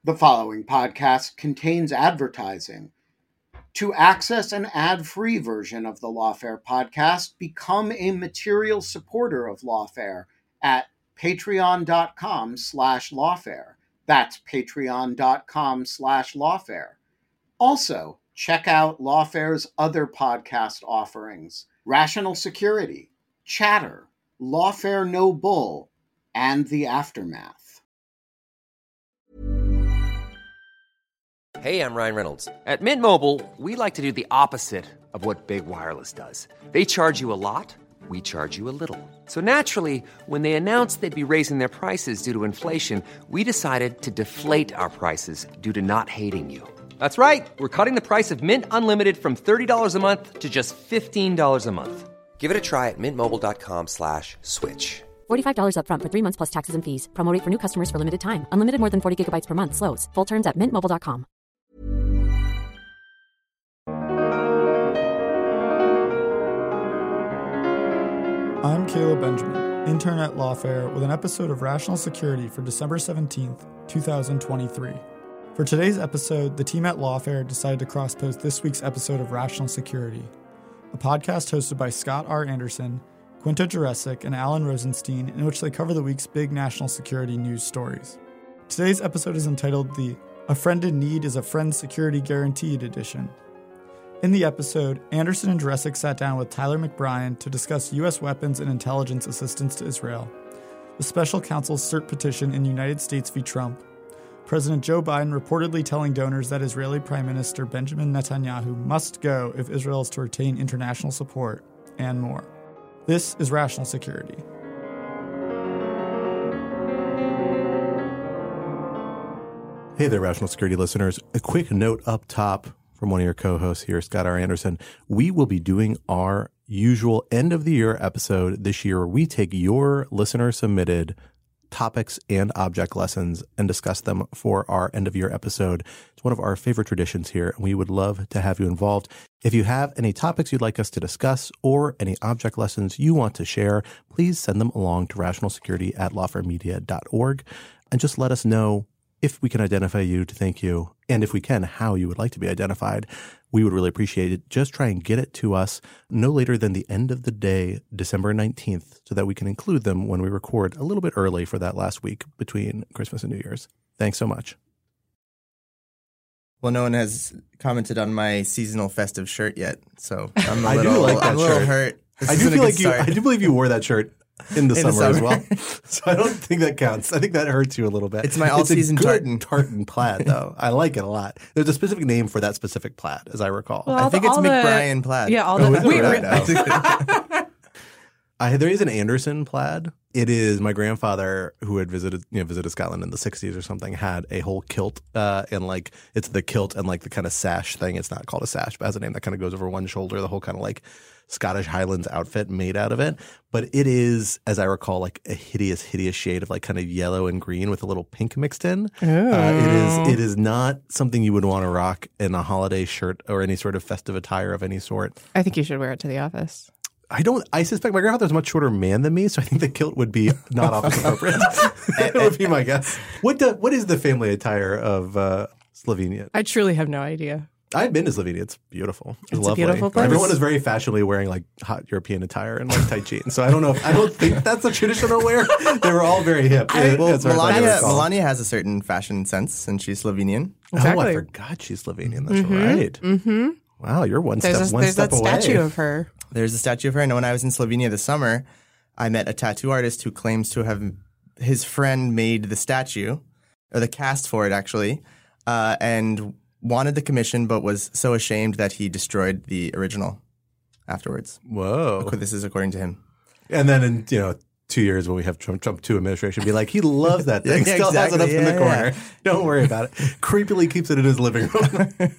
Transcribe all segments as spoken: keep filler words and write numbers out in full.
The following podcast contains advertising. To access an ad-free version of the Lawfare podcast, become a material supporter of Lawfare at patreon.com slash lawfare. That's patreon.com slash lawfare. Also, check out Lawfare's other podcast offerings: Rational Security, Chatter, Lawfare No Bull, and The Aftermath. Hey, I'm Ryan Reynolds. At Mint Mobile, we like to do the opposite of what Big Wireless does. They charge you a lot, we charge you a little. So naturally, when they announced they'd be raising their prices due to inflation, we decided to deflate our prices due to not hating you. That's right. We're cutting the price of Mint Unlimited from thirty dollars a month to just fifteen dollars a month. Give it a try at mintmobile.com slash switch. forty-five dollars up front for three months plus taxes and fees. Promo rate for new customers for limited time. Unlimited more than forty gigabytes per month slows. Full terms at mint mobile dot com. I'm Caleb Benjamin, intern at Lawfare, with an episode of Rational Security for December seventeenth, twenty twenty-three. For today's episode, the team at Lawfare decided to cross-post this week's episode of Rational Security, a podcast hosted by Scott R. Anderson, Quinta Jurecic, and Alan Rosenstein, in which they cover the week's big national security news stories. Today's episode is entitled the A Friend in Need is a Friend Security Guaranteed edition. In the episode, Anderson and Jurecic sat down with Tyler McBrien to discuss U S weapons and intelligence assistance to Israel, the special counsel's cert petition in United States v. Trump, President Joe Biden reportedly telling donors that Israeli Prime Minister Benjamin Netanyahu must go if Israel is to retain international support, and more. This is Rational Security. Hey there, Rational Security listeners. A quick note up top from one of your co-hosts here, Scott R. Anderson. We will be doing our usual end-of-the-year episode this year where we take your listener-submitted topics and object lessons and discuss them for our end-of-year episode. It's one of our favorite traditions here, and we would love to have you involved. If you have any topics you'd like us to discuss or any object lessons you want to share, please send them along to rationalsecurity at lawfaremedia dot org and just let us know if we can identify you to thank you, and if we can, how you would like to be identified. We would really appreciate it. Just try and get it to us no later than the end of the day, December nineteenth, so that we can include them when we record a little bit early for that last week between Christmas and New Year's. Thanks so much. Well, no one has commented on my seasonal festive shirt yet, so I'm a I little, do like that I'm a little shirt. hurt. This I do isn't a feel good like you. start. I do believe you wore that shirt in the, In summer, the as summer. well. So I don't think that counts. I think that hurts you a little bit. It's my all-season it's a good tartan. tartan plaid, though. I like it a lot. There's a specific name for that specific plaid, as I recall. Well, I think it's all the- McBrien plaid. Yeah, all Oh, the is it we, really? No. I, there is an Anderson plaid. It is my grandfather who had visited, you know, visited Scotland in the sixties or something, had a whole kilt, uh, and like it's the kilt and like the kind of sash thing. It's not called a sash, but has a name that kind of goes over one shoulder. The whole kind of like Scottish Highlands outfit made out of it. But it is, as I recall, like a hideous, hideous shade of like kind of yellow and green with a little pink mixed in. Uh, it is, it is not something you would want to rock in a holiday shirt or any sort of festive attire of any sort. I think you should wear it to the office. I don't. I suspect my grandfather's a much shorter man than me, so I think the kilt would be not office appropriate. That would be my guess. What do, What is the family attire of uh, Slovenia? I truly have no idea. I've been to Slovenia. It's beautiful. It's, It's a lovely. beautiful place. Everyone is very fashionably wearing like hot European attire and like tight jeans. So I don't know. If, I don't think that's a traditional wear. They were all very hip. I, well, as far as I Melania, recall. Melania has a certain fashion sense, and she's Slovenian. Oh, Exactly. I forgot she's Slovenian. That's right. Mm-hmm. Wow, you're one There's, step a, one there's step that away. statue of her. There's a statue of her. I know when I was in Slovenia this summer, I met a tattoo artist who claims to have his friend made the statue, or the cast for it actually, uh, and wanted the commission but was so ashamed that he destroyed the original afterwards. Whoa. This is according to him. And then in, you know, two years when we have Trump, Trump two administration, be like, he loves that thing. Yeah, Still has it up exactly. in the Yeah, corner. yeah. Don't worry about it. Creepily keeps it in his living room.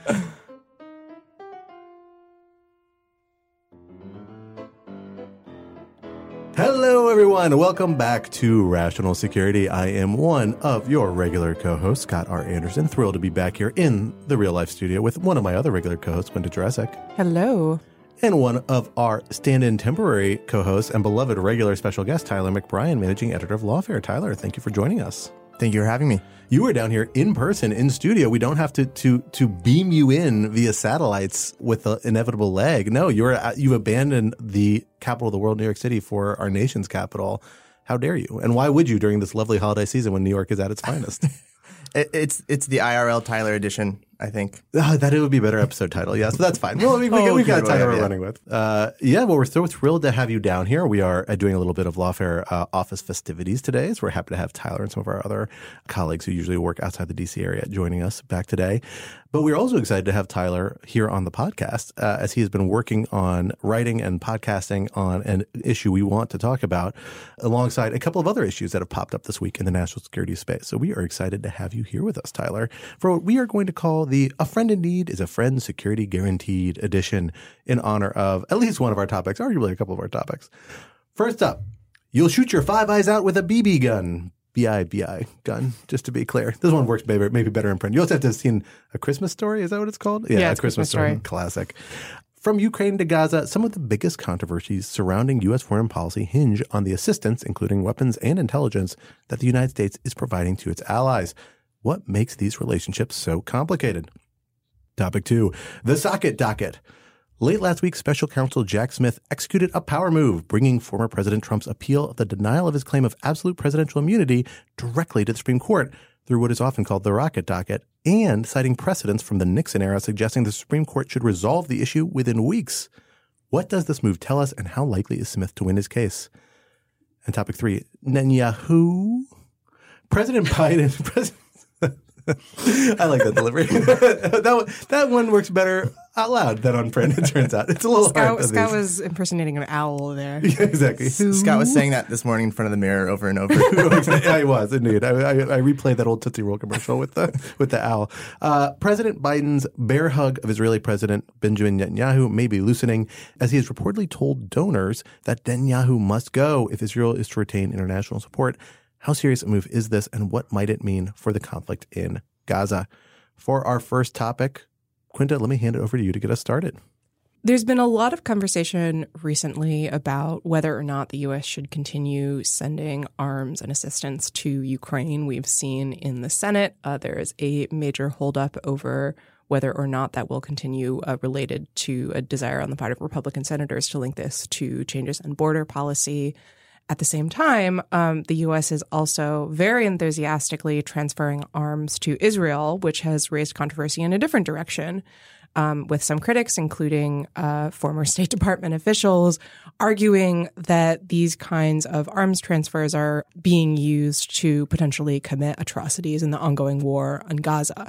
Hello, everyone. Welcome back to Rational Security. I am one of your regular co-hosts, Scott R. Anderson. Thrilled to be back here in the real-life studio with one of my other regular co-hosts, Quinta Jurecic. Hello. And one of our stand-in temporary co-hosts and beloved regular special guest, Tyler McBrien, managing editor of Lawfare. Tyler, thank you for joining us. Thank you for having me. You are down here in person, in studio. We don't have to to to beam you in via satellites with the inevitable lag. No, you're you've abandoned the capital of the world, New York City, for our nation's capital. How dare you? And why would you during this lovely holiday season when New York is at its finest? it, it's it's the I R L Tyler edition, I think. Oh, that it would be a better episode title. Yes, but that's fine. Well, we, we, oh, we've got a okay, title we're yeah. running with. Uh, yeah, well, we're so thrilled to have you down here. We are uh, doing a little bit of Lawfare uh, office festivities today. So we're happy to have Tyler and some of our other colleagues who usually work outside the D C area joining us back today. But we're also excited to have Tyler here on the podcast uh, as he has been working on writing and podcasting on an issue we want to talk about alongside a couple of other issues that have popped up this week in the national security space. So we are excited to have you here with us, Tyler, for what we are going to call the A Friend in Need is a Friend Security Guaranteed edition in honor of at least one of our topics, arguably a couple of our topics. First up, you'll shoot your five eyes out with a B B gun. B I B I gun, just to be clear. This one works maybe, maybe better in print. You also have to have seen A Christmas Story. Is that what it's called? Yeah, A it's Christmas, Christmas Story. Story. Classic. From Ukraine to Gaza, some of the biggest controversies surrounding U S foreign policy hinge on the assistance, including weapons and intelligence, that the United States is providing to its allies. What makes these relationships so complicated? Topic two, the socket docket. Late last week, Special Counsel Jack Smith executed a power move, bringing former President Trump's appeal of the denial of his claim of absolute presidential immunity directly to the Supreme Court through what is often called the rocket docket, and citing precedents from the Nixon era suggesting the Supreme Court should resolve the issue within weeks. What does this move tell us, and how likely is Smith to win his case? And topic three, Netanyahu. President Biden... President I like that delivery. that one, that one works better out loud than on print, it turns out. It's a little Scott, hard. Scott was impersonating an owl there. Yeah, exactly. Scott was saying that this morning in front of the mirror over and over. I was, indeed. I, I, I replayed that old Tootsie Roll commercial with the with the owl. Uh, President Biden's bear hug of Israeli President Benjamin Netanyahu may be loosening, as he has reportedly told donors that Netanyahu must go if Israel is to retain international support. How serious a move is this, and what might it mean for the conflict in Gaza? For our first topic, Quinta, let me hand it over to you to get us started. There's been a lot of conversation recently about whether or not the U S should continue sending arms and assistance to Ukraine. We've seen in the Senate uh, there is a major holdup over whether or not that will continue uh, related to a desire on the part of Republican senators to link this to changes in border policy. At the same time, um, the U S is also very enthusiastically transferring arms to Israel, which has raised controversy in a different direction, um, with some critics, including uh, former State Department officials, arguing that these kinds of arms transfers are being used to potentially commit atrocities in the ongoing war on Gaza.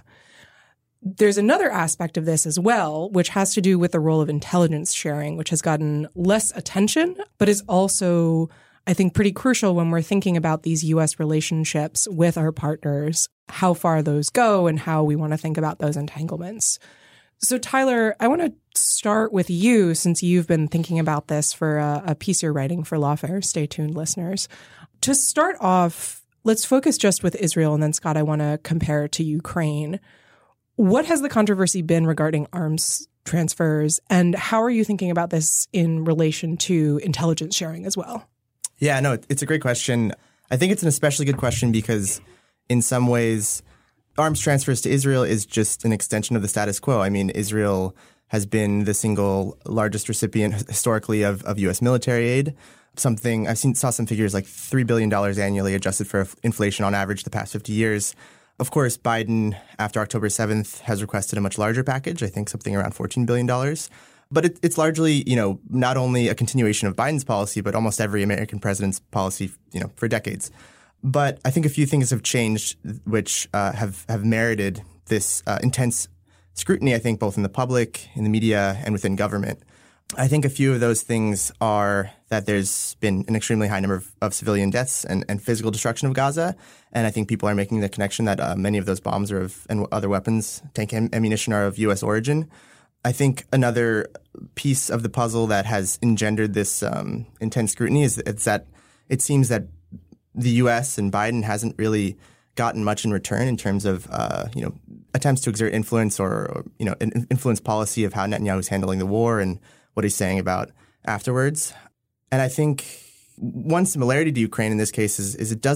There's another aspect of this as well, which has to do with the role of intelligence sharing, which has gotten less attention, but is also, I think, pretty crucial when we're thinking about these U S relationships with our partners, how far those go and how we want to think about those entanglements. So, Tyler, I want to start with you, since you've been thinking about this for a, a piece you're writing for Lawfare. Stay tuned, listeners. To start off, let's focus just with Israel, and then, Scott, I want to compare it to Ukraine. What has the controversy been regarding arms transfers, and how are you thinking about this in relation to intelligence sharing as well? Yeah, no, it's a great question. I think it's an especially good question because in some ways, arms transfers to Israel is just an extension of the status quo. I mean, Israel has been the single largest recipient historically of, of U S military aid. Something I've seen saw some figures like three billion dollars annually adjusted for inflation on average the past fifty years. Of course, Biden, after October seventh, has requested a much larger package, I think something around fourteen billion dollars. But it, it's largely, you know, not only a continuation of Biden's policy, but almost every American president's policy, you know, for decades. But I think a few things have changed which uh, have, have merited this uh, intense scrutiny, I think, both in the public, in the media, and within government. I think a few of those things are that there's been an extremely high number of, of civilian deaths and, and physical destruction of Gaza. And I think people are making the connection that uh, many of those bombs are of, and other weapons, tank am- ammunition, are of U S origin. I think another piece of the puzzle that has engendered this um, intense scrutiny is it's that it seems that the U S and Biden hasn't really gotten much in return in terms of, uh, you know, attempts to exert influence or, or you know, an influence policy of how Netanyahu is handling the war and what he's saying about afterwards. And I think one similarity to Ukraine in this case is, is it doesn't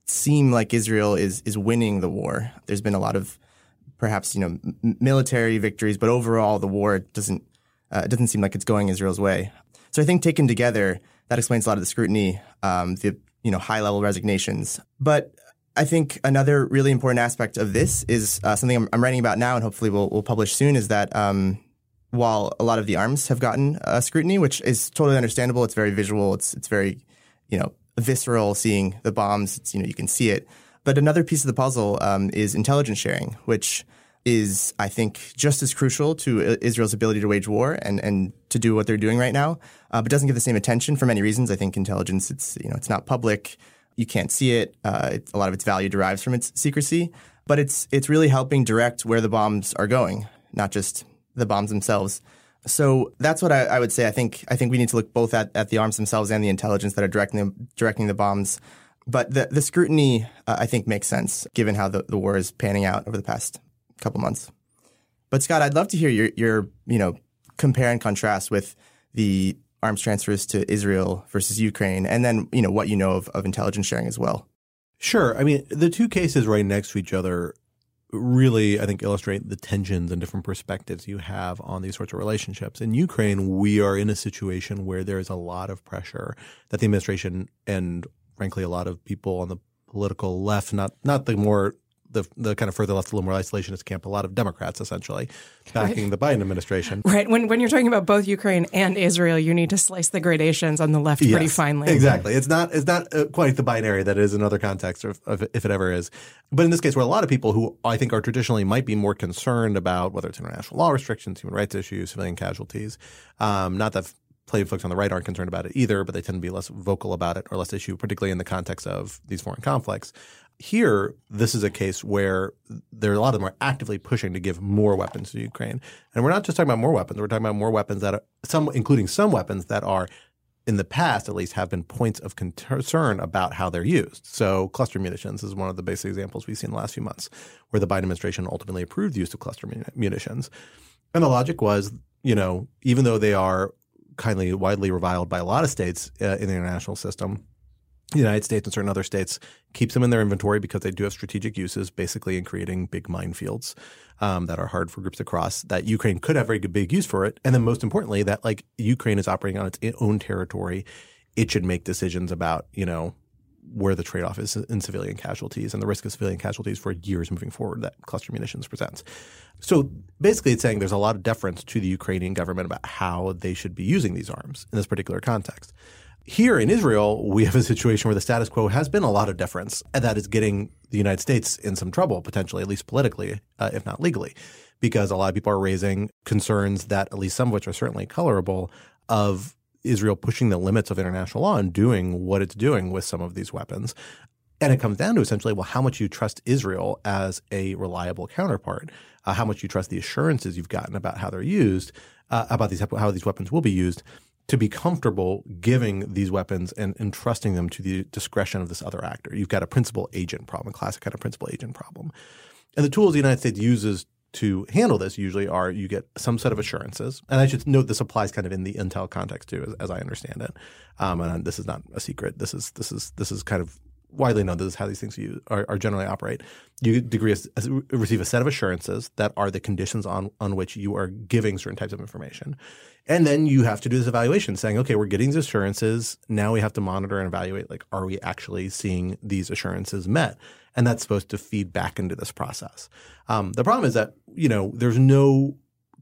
seem like Israel is is winning the war. There's been a lot of perhaps, you know, m- military victories, but overall the war doesn't uh, it doesn't seem like it's going Israel's way. So I think taken together, that explains a lot of the scrutiny, um, the you know high level resignations. But I think another really important aspect of this is uh, something I'm, I'm writing about now, and hopefully we'll, we'll publish soon. Is that um, while a lot of the arms have gotten uh, scrutiny, which is totally understandable, it's very visual, it's it's very you know visceral, seeing the bombs, it's, you know you can see it. But another piece of the puzzle um, is intelligence sharing, which is, I think, just as crucial to Israel's ability to wage war and, and to do what they're doing right now, uh, but doesn't get the same attention for many reasons. I think intelligence, it's you know, it's not public. You can't see it. Uh, it. A lot of its value derives from its secrecy, but it's it's really helping direct where the bombs are going, not just the bombs themselves. So that's what I, I would say. I think I think we need to look both at, at the arms themselves and the intelligence that are directing them, directing the bombs. But the, the scrutiny, uh, I think, makes sense given how the, the war is panning out over the past couple months. But Scott, I'd love to hear your, your you know, compare and contrast with the arms transfers to Israel versus Ukraine, and then, you know, what you know of, of intelligence sharing as well. Sure. I mean, the two cases right next to each other really, I think, illustrate the tensions and different perspectives you have on these sorts of relationships. In Ukraine, we are in a situation where there is a lot of pressure that the administration and, frankly, a lot of people on the political left, not not the more the the kind of further left, a little more isolationist camp, a lot of Democrats essentially backing right. the Biden administration. Right. When when you're talking about both Ukraine and Israel, you need to slice the gradations on the left yes, pretty finely. Exactly. It's not it's not uh, quite the binary that it is in other contexts, or if, if it ever is. But in this case, where a lot of people who I think are traditionally might be more concerned about whether it's international law restrictions, human rights issues, civilian casualties, um, not that plenty of folks on the right aren't concerned about it either, but they tend to be less vocal about it or less issue, particularly in the context of these foreign conflicts. Here, this is a case where there are a lot of them are actively pushing to give more weapons to Ukraine. And we're not just talking about more weapons. We're talking about more weapons that are some, including some weapons that are, in the past at least, have been points of concern about how they're used. So cluster munitions is one of the basic examples we've seen in the last few months, where the Biden administration ultimately approved the use of cluster munitions. And the logic was, you know, even though they are kindly widely reviled by a lot of states uh, in the international system, the United States and certain other states keeps them in their inventory because they do have strategic uses, basically in creating big minefields um, that are hard for groups to cross, that Ukraine could have very good big use for it. And then most importantly, that like Ukraine is operating on its own territory. It should make decisions about, you know, where the trade-off is in civilian casualties and the risk of civilian casualties for years moving forward that cluster munitions presents. So basically it's saying there's a lot of deference to the Ukrainian government about how they should be using these arms in this particular context. Here in Israel, we have a situation where the status quo has been a lot of deference, and that is getting the United States in some trouble, potentially, at least politically, uh, if not legally, because a lot of people are raising concerns that, at least some of which are certainly colorable, of Israel pushing the limits of international law and doing what it's doing with some of these weapons. And it comes down to essentially, well, how much you trust Israel as a reliable counterpart, uh, how much you trust the assurances you've gotten about how they're used, uh, about these how these weapons will be used, to be comfortable giving these weapons and entrusting them to the discretion of this other actor. You've got a principal agent problem, a classic kind of principal agent problem. And the tools the United States uses to handle this usually are you get some set of assurances. And I should note this applies kind of in the intel context too, as, as I understand it. Um, and this is not a secret. This is this is this is kind of widely known. This is how these things use, are, are generally operate. You degree, receive a set of assurances that are the conditions on, on which you are giving certain types of information. And then you have to do this evaluation saying, okay, we're getting these assurances. Now we have to monitor and evaluate, like, are we actually seeing these assurances met? And that's supposed to feed back into this process. Um, the problem is that, you know, there's no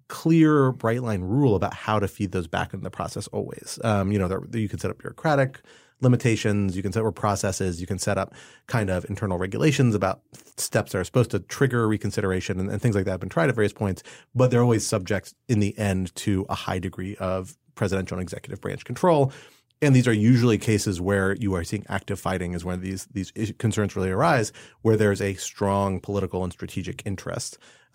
clear bright line rule about how to feed those back into the process always. Um, you know, there, you can set up bureaucratic limitations, you can set up processes, you can set up kind of internal regulations about steps that are supposed to trigger reconsideration and, and things like that have been tried at various points, but they're always subject in the end to a high degree of presidential and executive branch control. And these are usually cases where you are seeing active fighting is when these these concerns really arise, where there's a strong political and strategic interest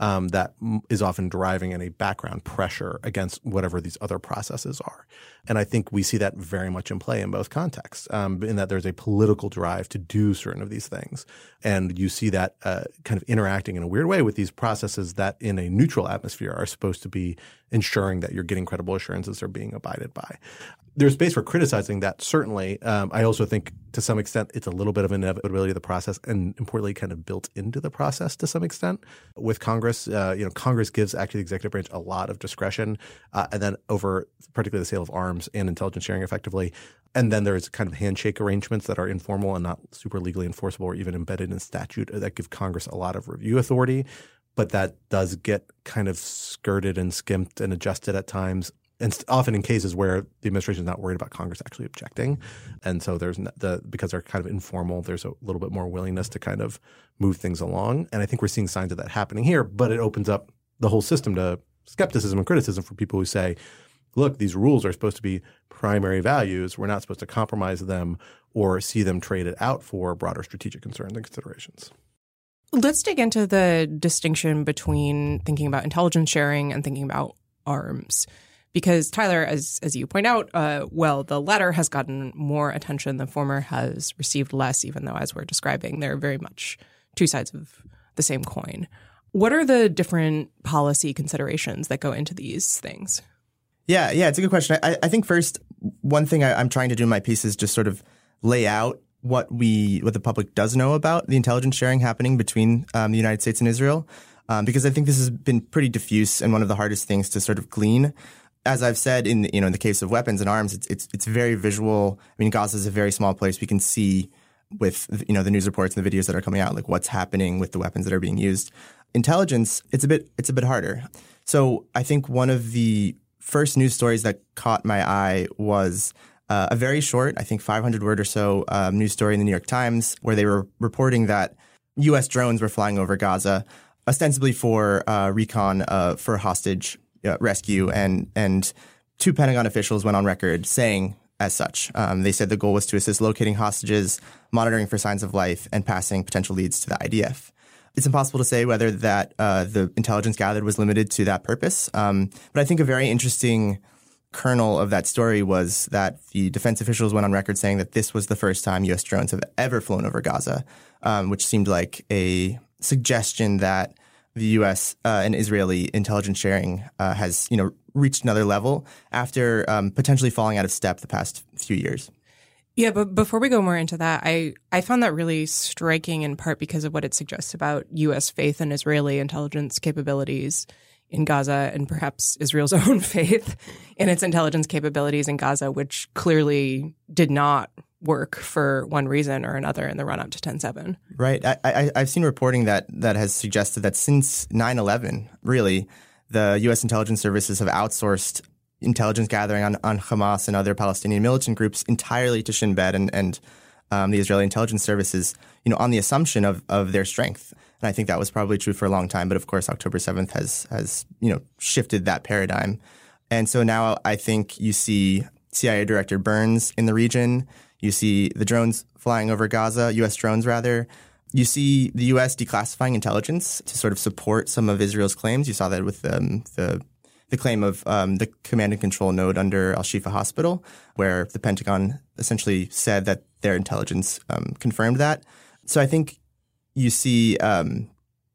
um, that is often driving in a background pressure against whatever these other processes are. And I think we see that very much in play in both contexts, um, in that there's a political drive to do certain of these things. And you see that uh, kind of interacting in a weird way with these processes that in a neutral atmosphere are supposed to be ensuring that you're getting credible assurances are being abided by. There's space for criticizing that, certainly. Um, I also think to some extent it's a little bit of inevitability of the process and importantly kind of built into the process to some extent. With Congress, uh, you know, Congress gives actually the executive branch a lot of discretion uh, and then over particularly the sale of arms and intelligence sharing effectively. And then there's kind of handshake arrangements that are informal and not super legally enforceable or even embedded in statute that give Congress a lot of review authority. But that does get kind of skirted and skimped and adjusted at times. And often in cases where the administration is not worried about Congress actually objecting. And so there's the because they're kind of informal, there's a little bit more willingness to kind of move things along. And I think we're seeing signs of that happening here. But it opens up the whole system to skepticism and criticism for people who say, look, these rules are supposed to be primary values. We're not supposed to compromise them or see them traded out for broader strategic concerns and considerations. Let's dig into the distinction between thinking about intelligence sharing and thinking about arms. Because, Tyler, as as you point out, uh, well, the latter has gotten more attention. The former has received less, even though, as we're describing, they're very much two sides of the same coin. What are the different policy considerations that go into these things? Yeah, yeah, it's a good question. I, I think first, one thing I, I'm trying to do in my piece is just sort of lay out what we, what the public does know about the intelligence sharing happening between um, the United States and Israel, um, because I think this has been pretty diffuse and one of the hardest things to sort of glean. As I've said, in you know in the case of weapons and arms, it's it's it's very visual. I mean, Gaza is a very small place. We can see with you know the news reports and the videos that are coming out, like what's happening with the weapons that are being used. Intelligence, it's a bit it's a bit harder. So I think one of the first news stories that caught my eye was uh, a very short, I think five hundred word or so um, news story in the New York Times where they were reporting that U S drones were flying over Gaza, ostensibly for uh, recon uh, for hostage Uh, rescue, and and two Pentagon officials went on record saying as such. Um, they said the goal was to assist locating hostages, monitoring for signs of life, and passing potential leads to the I D F. It's impossible to say whether that uh, the intelligence gathered was limited to that purpose. Um, but I think a very interesting kernel of that story was that the defense officials went on record saying that this was the first time U S drones have ever flown over Gaza, um, which seemed like a suggestion that the U S uh, and Israeli intelligence sharing uh, has, you know, reached another level after um, potentially falling out of step the past few years. Yeah, but before we go more into that, I, I found that really striking in part because of what it suggests about U S faith in Israeli intelligence capabilities in Gaza and perhaps Israel's own faith in its intelligence capabilities in Gaza, which clearly did not work for one reason or another in the run-up to ten seven. Right. I, I, I've seen reporting that that has suggested that since nine eleven, really, the U S intelligence services have outsourced intelligence gathering on, on Hamas and other Palestinian militant groups entirely to Shin Bet and, and um, the Israeli intelligence services, you know, on the assumption of, of their strength. And I think that was probably true for a long time. But of course, October seventh has, has, you know, shifted that paradigm. And so now I think you see C I A Director Burns in the region. You see the drones flying over Gaza, U S drones rather. You see the U S declassifying intelligence to sort of support some of Israel's claims. You saw that with um, the the claim of um, the command and control node under Al-Shifa Hospital, where the Pentagon essentially said that their intelligence um, confirmed that. So I think you see um,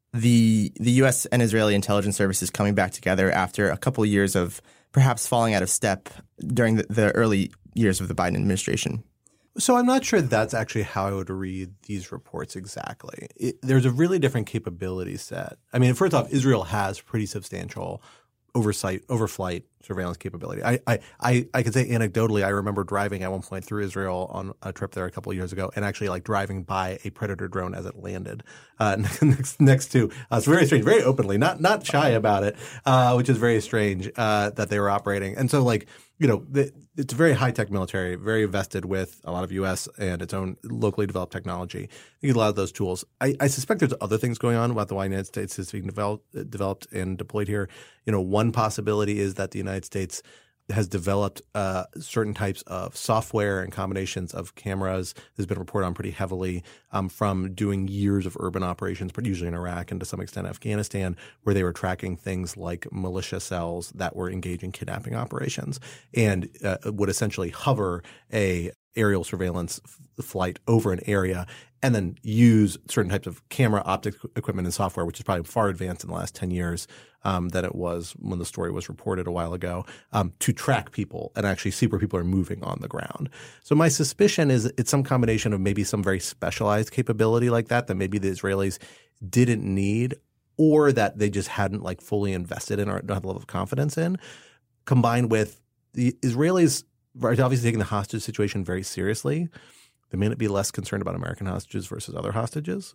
the the U S and Israeli intelligence services coming back together after a couple of years of perhaps falling out of step during the, the early years of the Biden administration. So I'm not sure that's actually how I would read these reports exactly. It, there's a really different capability set. I mean, first off, Israel has pretty substantial oversight, overflight surveillance capability. I, I, I, I could say anecdotally, I remember driving at one point through Israel on a trip there a couple of years ago and actually like driving by a Predator drone as it landed uh, next, next to us. Very strange, very openly, not not shy about it, uh, which is very strange uh, that they were operating. And so like, you know, the, it's very high-tech military, very vested with a lot of U S and its own locally developed technology. You get a lot of those tools. I, I suspect there's other things going on about the why the United States is being developed, developed and deployed here. You know, one possibility is that the United States has developed uh, certain types of software and combinations of cameras. This has been reported on pretty heavily um, from doing years of urban operations, but usually in Iraq and to some extent Afghanistan, where they were tracking things like militia cells that were engaged in kidnapping operations and uh, would essentially hover a aerial surveillance f- flight over an area and then use certain types of camera, optics equipment, and software, which is probably far advanced in the last ten years um, than it was when the story was reported a while ago, um, to track people and actually see where people are moving on the ground. So my suspicion is it's some combination of maybe some very specialized capability like that that maybe the Israelis didn't need, or that they just hadn't like fully invested in or don't have a level of confidence in, combined with the Israelis are obviously taking the hostage situation very seriously. They may not be less concerned about American hostages versus other hostages.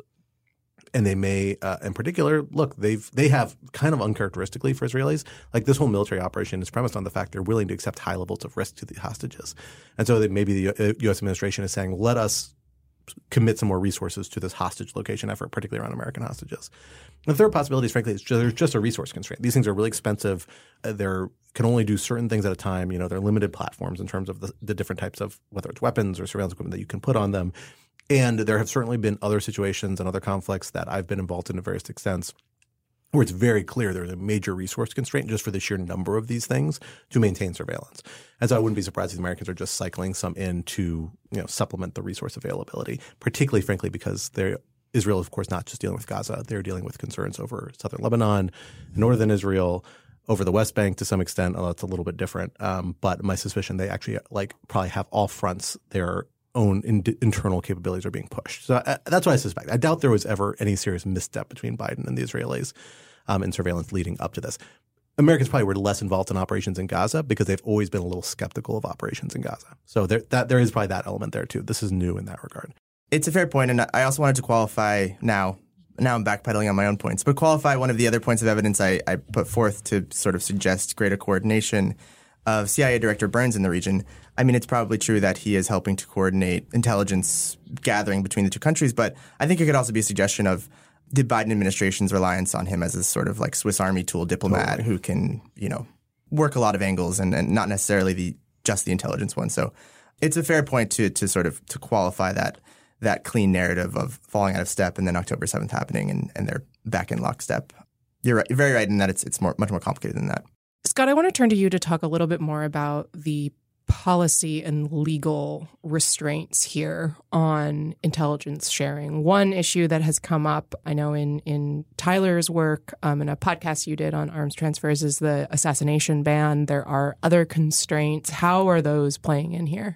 And they may, uh, in particular, look, they've they have kind of uncharacteristically for Israelis, like this whole military operation is premised on the fact they're willing to accept high levels of risk to the hostages. And so that maybe the U S administration is saying, let us commit some more resources to this hostage location effort, particularly around American hostages. The third possibility is, frankly, it's just, there's just a resource constraint. These things are really expensive. Uh, they're can only do certain things at a time. You know, they're limited platforms in terms of the, the different types of whether it's weapons or surveillance equipment that you can put on them. And there have certainly been other situations and other conflicts that I've been involved in to various extents where it's very clear there's a major resource constraint just for the sheer number of these things to maintain surveillance. And so I wouldn't be surprised if the Americans are just cycling some in to, you know, supplement the resource availability, particularly, frankly, because they're Israel, of course, not just dealing with Gaza. They're dealing with concerns over southern Lebanon, northern Israel, over the West Bank to some extent, although it's a little bit different. Um, but my suspicion, they actually like probably have all fronts their own in- internal capabilities are being pushed. So uh, that's what I suspect. I doubt there was ever any serious misstep between Biden and the Israelis um, in surveillance leading up to this. Americans probably were less involved in operations in Gaza because they've always been a little skeptical of operations in Gaza. So there, that, there is probably that element there too. This is new in that regard. It's a fair point, and I also wanted to qualify now. Now I'm backpedaling on my own points, but qualify one of the other points of evidence I, I put forth to sort of suggest greater coordination of C I A Director Burns in the region. I mean, it's probably true that he is helping to coordinate intelligence gathering between the two countries, but I think it could also be a suggestion of the Biden administration's reliance on him as a sort of like Swiss Army tool diplomat totally. Who can, you know, work a lot of angles and, and not necessarily the just the intelligence one. So it's a fair point to to sort of to qualify that that clean narrative of falling out of step and then October seventh happening and, and they're back in lockstep. You're right, you're very right in that it's it's more much more complicated than that. Scott, I want to turn to you to talk a little bit more about the policy and legal restraints here on intelligence sharing. One issue that has come up, I know in, in Tyler's work, um, in a podcast you did on arms transfers, is the assassination ban. There are other constraints. How are those playing in here?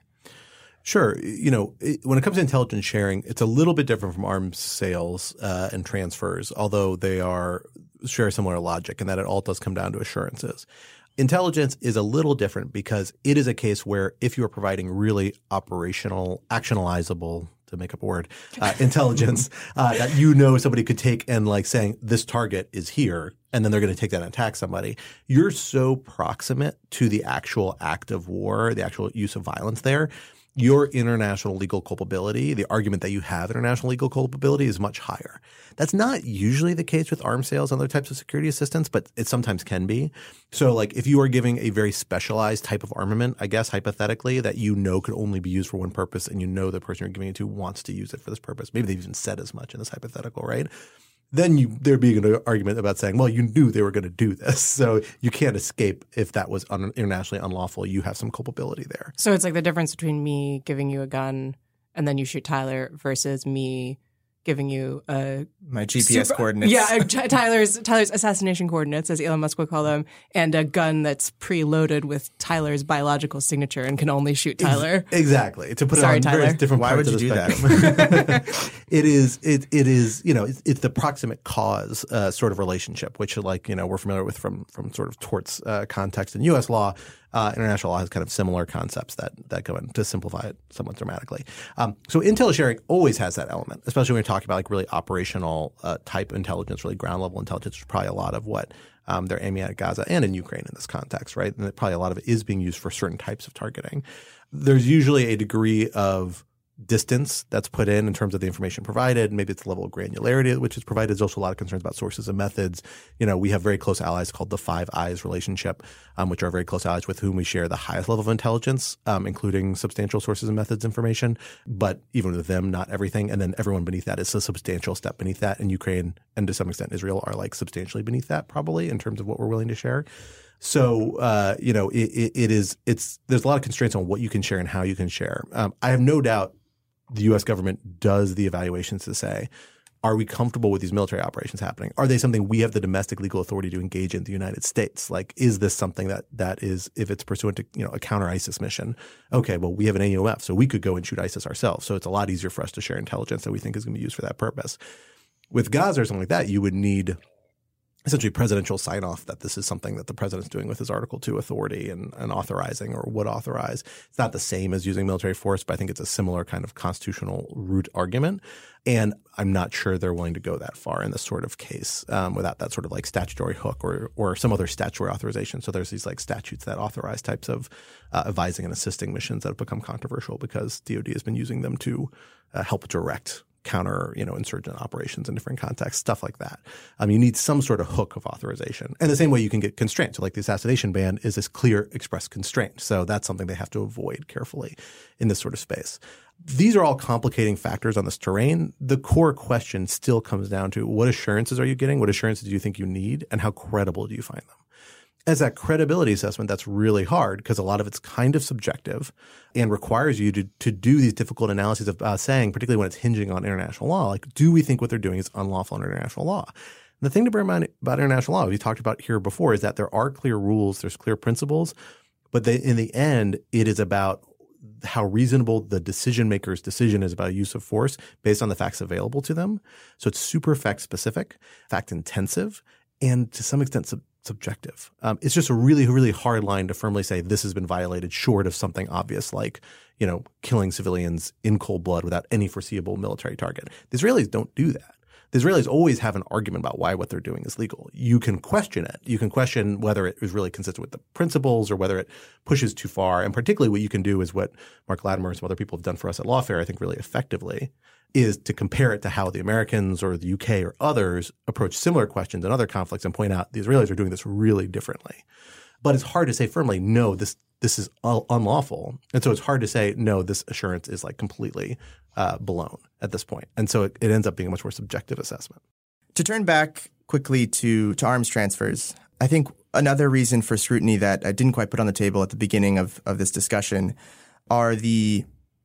Sure. You know, it, when it comes to intelligence sharing, it's a little bit different from arms sales uh, and transfers, although they are share similar logic in that it all does come down to assurances. Intelligence is a little different because it is a case where if you are providing really operational, actionalizable, to make up a word, uh, intelligence uh, that you know somebody could take and like saying this target is here and then they're going to take that and attack somebody, you're so proximate to the actual act of war, the actual use of violence there, your international legal culpability, the argument that you have international legal culpability is much higher. That's not usually the case with arms sales and other types of security assistance, but it sometimes can be. So like if you are giving a very specialized type of armament, I guess hypothetically, that you know could only be used for one purpose and you know the person you're giving it to wants to use it for this purpose. Maybe they've even said as much in this hypothetical, right? Then you, there'd be an argument about saying, well, you knew they were going to do this. So you can't escape if that was un- internationally unlawful. You have some culpability there. So it's like the difference between me giving you a gun and then you shoot Tyler versus me giving you a my G P S super, coordinates. Yeah, Tyler's Tyler's assassination coordinates, as Elon Musk would call them, and a gun that's preloaded with Tyler's biological signature and can only shoot Tyler. Exactly. To put Sorry, it on Tyler. various different Why parts would you of the do spectrum. that? it is it it is you know it's, it's the proximate cause uh, sort of relationship, which like you know we're familiar with from from sort of torts uh, context in U S law. Uh, international law has kind of similar concepts that that go in to simplify it somewhat dramatically. Um, so intel sharing always has that element, especially when you're talking about like really operational uh, type intelligence, really ground level intelligence, which is probably a lot of what um, they're aiming at Gaza and in Ukraine in this context, right? And that probably a lot of it is being used for certain types of targeting. There's usually a degree of distance that's put in in terms of the information provided. Maybe it's the level of granularity at which is provided. There's also a lot of concerns about sources and methods. You know, we have very close allies called the Five Eyes relationship, um, which are very close allies with whom we share the highest level of intelligence, um, including substantial sources and methods information. But even with them, not everything. And then everyone beneath that is a substantial step beneath that. And Ukraine and to some extent Israel are like substantially beneath that probably in terms of what we're willing to share. So, uh, you know, it, it, it is, it's, there's a lot of constraints on what you can share and how you can share. Um, I have no doubt the U S government does the evaluations to say, are we comfortable with these military operations happening? Are they something we have the domestic legal authority to engage in the United States? Like, is this something that that is, if it's pursuant to, you know, a counter ISIS mission? Okay, well, we have an A U F, so we could go and shoot ISIS ourselves. So it's a lot easier for us to share intelligence that we think is going to be used for that purpose. With Gaza or something like that, you would need essentially presidential sign-off that this is something that the president's doing with his Article two authority and, and authorizing or would authorize. It's not the same as using military force, but I think it's a similar kind of constitutional root argument. And I'm not sure they're willing to go that far in this sort of case um, without that sort of like statutory hook or or some other statutory authorization. So there's these like statutes that authorize types of uh, advising and assisting missions that have become controversial because D O D has been using them to uh, help direct counter, you know, insurgent operations in different contexts, stuff like that. Um, you need some sort of hook of authorization. And the same way you can get constraints. So like the assassination ban is this clear express constraint. So that's something they have to avoid carefully in this sort of space. These are all complicating factors on this terrain. The core question still comes down to what assurances are you getting? What assurances do you think you need? And how credible do you find them? As that credibility assessment, that's really hard because a lot of it's kind of subjective and requires you to to do these difficult analyses of uh, saying, particularly when it's hinging on international law, like, do we think what they're doing is unlawful under international law? And the thing to bear in mind about international law, we talked about here before, is that there are clear rules, there's clear principles, but they, in the end, it is about how reasonable the decision maker's decision is about use of force based on the facts available to them. So it's super fact specific, fact intensive, and to some extent sub- subjective. Um, it's just a really, really hard line to firmly say this has been violated short of something obvious like, you know, killing civilians in cold blood without any foreseeable military target. The Israelis don't do that. The Israelis always have an argument about why what they're doing is legal. You can question it. You can question whether it is really consistent with the principles or whether it pushes too far. And particularly what you can do is what Mark Latimer and some other people have done for us at Lawfare, I think really effectively, is to compare it to how the Americans or the U K or others approach similar questions in other conflicts and point out the Israelis are doing this really differently. But it's hard to say firmly, no, this this is unlawful. And so it's hard to say, no, this assurance is like completely uh, blown at this point. And so it, it ends up being a much more subjective assessment. To turn back quickly to, to arms transfers, I think another reason for scrutiny that I didn't quite put on the table at the beginning of, of this discussion are the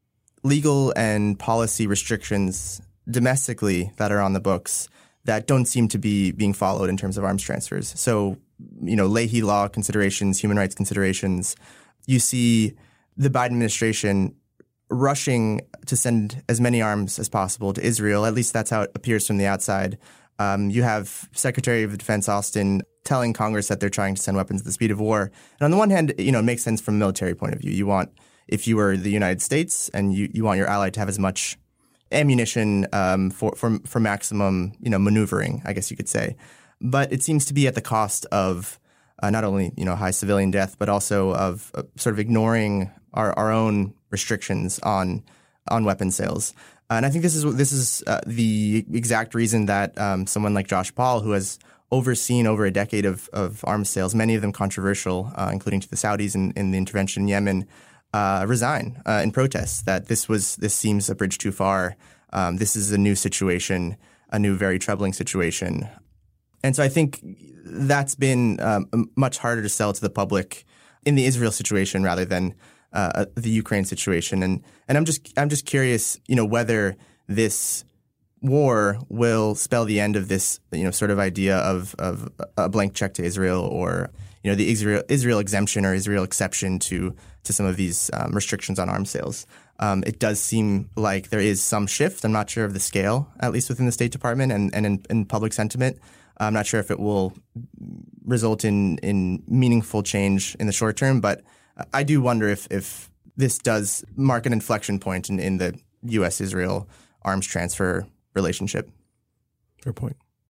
legal and policy restrictions domestically that are on the books that don't seem to be being followed in terms of arms transfers. So, you know, Leahy law considerations, human rights considerations. You see the Biden administration rushing to send as many arms as possible to Israel. At least that's how it appears from the outside. Um, you have Secretary of Defense Austin telling Congress that they're trying to send weapons at the speed of war. And on the one hand, you know, it makes sense from a military point of view. You want, if you were the United States and you, you want your ally to have as much ammunition um, for, for for maximum, you know, maneuvering, I guess you could say. But it seems to be at the cost of uh, not only, you know, high civilian death, but also of uh, sort of ignoring our, our own restrictions on on weapon sales. Uh, and I think this is this is uh, the exact reason that um, someone like Josh Paul, who has overseen over a decade of, of arms sales, many of them controversial, uh, including to the Saudis in, in the intervention in Yemen, uh, resign uh, in protest. That this was this seems a bridge too far. Um, this is a new situation, a new very troubling situation. And so I think that's been um, much harder to sell to the public in the Israel situation rather than uh, the Ukraine situation. And and I'm just I'm just curious, you know, whether this war will spell the end of this, you know, sort of idea of of a blank check to Israel, or you know, the Israel Israel exemption or Israel exception to to some of these um, restrictions on arms sales. Um, it does seem like there is some shift. I'm not sure of the scale, at least within the State Department and and in, in public sentiment. I'm not sure if it will result in, in meaningful change in the short term, but I do wonder if, if this does mark an inflection point in, in the U S Israel arms transfer relationship. Fair point.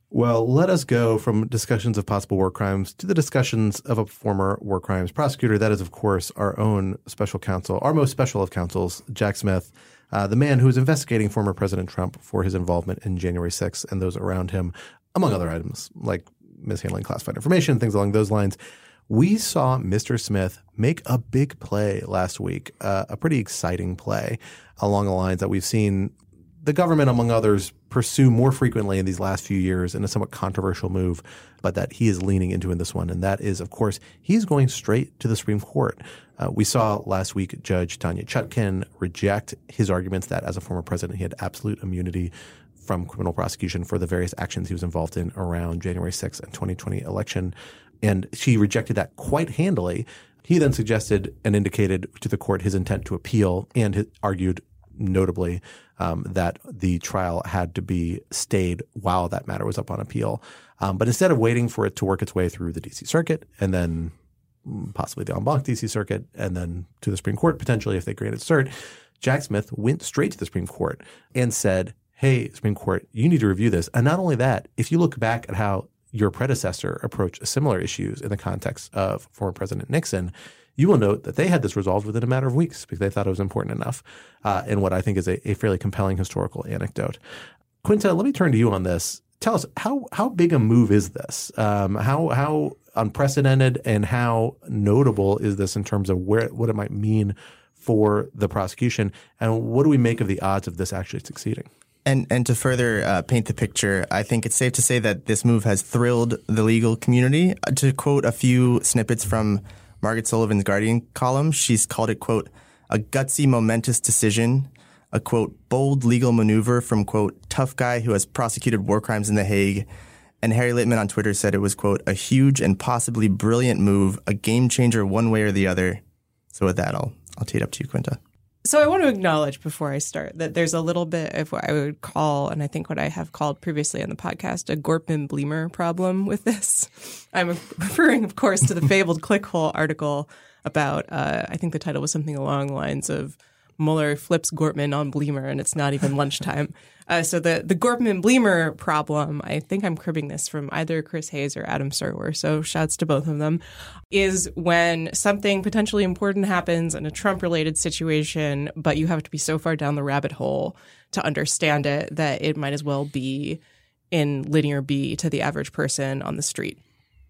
Well, let us go from discussions of possible war crimes to the discussions of a former war crimes prosecutor. That is, of course, our own special counsel, our most special of counsels, Jack Smith, uh, the man who is investigating former President Trump for his involvement in January sixth and those around him, among other items like mishandling classified information, things along those lines. We saw Mister Smith make a big play last week, uh, a pretty exciting play along the lines that we've seen the government, among others, pursue more frequently in these last few years in a somewhat controversial move, but that he is leaning into in this one. And that is, of course, he's going straight to the Supreme Court. Uh, we saw last week Judge Tanya Chutkan reject his arguments that as a former president, he had absolute immunity from criminal prosecution for the various actions he was involved in around January sixth and twenty twenty election. And she rejected that quite handily. He then suggested and indicated to the court his intent to appeal and his, argued notably um, that the trial had to be stayed while that matter was up on appeal. Um, but instead of waiting for it to work its way through the D C Circuit and then possibly the en banc D C Circuit and then to the Supreme Court potentially if they granted cert, Jack Smith went straight to the Supreme Court and said, hey, Supreme Court, you need to review this. And not only that, if you look back at how your predecessor approached similar issues in the context of former President Nixon, you will note that they had this resolved within a matter of weeks because they thought it was important enough uh, in what I think is a, a fairly compelling historical anecdote. Quinta, let me turn to you on this. Tell us, how how big a move is this? Um, how how unprecedented and how notable is this in terms of where what it might mean for the prosecution? And what do we make of the odds of this actually succeeding? And and to further uh, paint the picture, I think it's safe to say that this move has thrilled the legal community. To quote a few snippets from Margaret Sullivan's Guardian column, she's called it, quote, a gutsy, momentous decision, a, quote, bold legal maneuver from, quote, tough guy who has prosecuted war crimes in The Hague. And Harry Litman on Twitter said it was, quote, a huge and possibly brilliant move, a game changer one way or the other. So with that, I'll, I'll tee it up to you, Quinta. So I want to acknowledge before I start that there's a little bit of what I would call, and I think what I have called previously on the podcast, a Gortman-Bleemer problem with this. I'm referring, of course, to the fabled Clickhole article about, uh, I think the title was something along the lines of Mueller flips Gortman on Bleemer and it's not even lunchtime. Uh, so the, the Gortman-Bleemer problem, I think I'm cribbing this from either Chris Hayes or Adam Serwer, so shouts to both of them, is when something potentially important happens in a Trump-related situation, but you have to be so far down the rabbit hole to understand it that it might as well be in linear B to the average person on the street.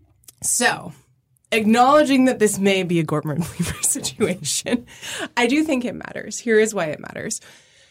So acknowledging that this may be a Gortman-Bleemer situation, I do think it matters. Here is why it matters.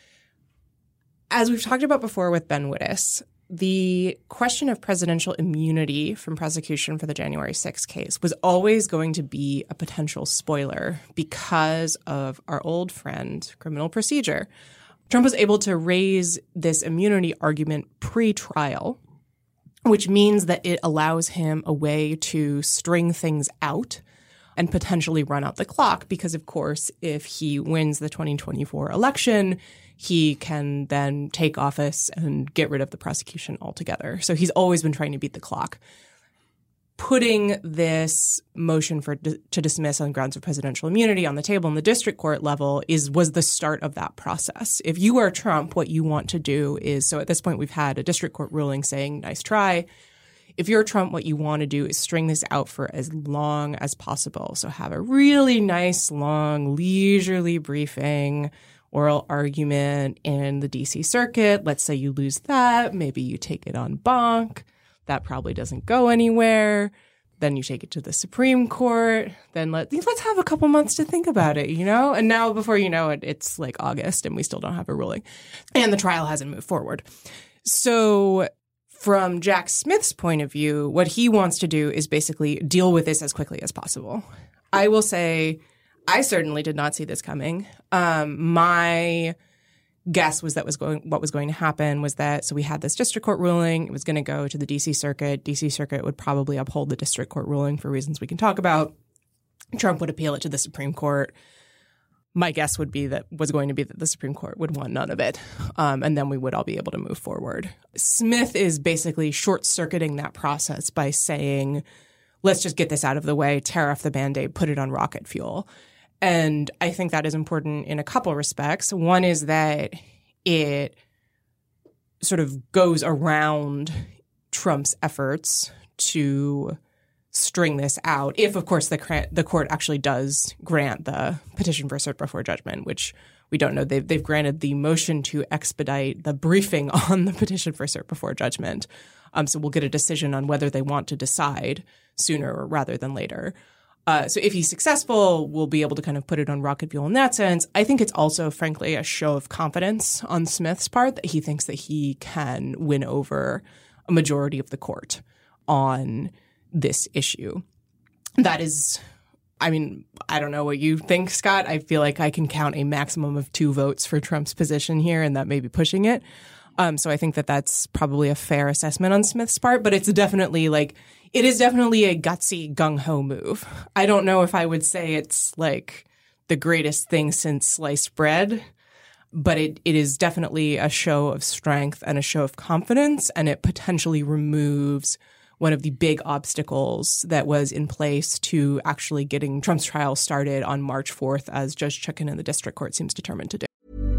As we've talked about before with Ben Wittes, the question of presidential immunity from prosecution for the January sixth case was always going to be a potential spoiler because of our old friend, criminal procedure. Trump was able to raise this immunity argument pre-trial, which means that it allows him a way to string things out and potentially run out the clock because, of course, if he wins the twenty twenty-four election, he can then take office and get rid of the prosecution altogether. So he's always been trying to beat the clock. Putting this motion for to dismiss on grounds of presidential immunity on the table in the district court level is was the start of that process. If you are Trump, what you want to do is, so at this point we've had a district court ruling saying, nice try. If you're Trump, what you want to do is string this out for as long as possible. So have a really nice, long, leisurely briefing, oral argument in the D C Circuit. Let's say you lose that. Maybe you take it en banc. That probably doesn't go anywhere. Then you take it to the Supreme Court. Then let, let's have a couple months to think about it, you know? And now before you know it, it's like August and we still don't have a ruling. And the trial hasn't moved forward. So from Jack Smith's point of view, what he wants to do is basically deal with this as quickly as possible. I will say I certainly did not see this coming. Um, my guess was that was going what was going to happen was that so we had this district court ruling. It was going to go to the D C Circuit. D C Circuit would probably uphold the district court ruling for reasons we can talk about. Trump would appeal it to the Supreme Court. My guess would be that was going to be that the Supreme Court would want none of it, um, and then we would all be able to move forward. Smith is basically short-circuiting that process by saying, let's just get this out of the way, tear off the Band-Aid, put it on rocket fuel. And I think that is important in a couple respects. One is that it sort of goes around Trump's efforts to string this out, if, of course, the the court actually does grant the petition for cert before judgment, which we don't know. They've, they've granted the motion to expedite the briefing on the petition for cert before judgment. Um, so we'll get a decision on whether they want to decide sooner rather than later. Uh, so if he's successful, we'll be able to kind of put it on rocket fuel in that sense. I think it's also, frankly, a show of confidence on Smith's part that he thinks that he can win over a majority of the court on this issue. That is, I mean, I don't know what you think, Scott. I feel like I can count a maximum of two votes for Trump's position here, and that may be pushing it. Um, so I think that that's probably a fair assessment on Smith's part, but it's definitely like, it is definitely a gutsy gung-ho move. I don't know if I would say it's like the greatest thing since sliced bread, but it, it is definitely a show of strength and a show of confidence, and it potentially removes one of the big obstacles that was in place to actually getting Trump's trial started on March fourth, as Judge Chicken in the district court seems determined to do.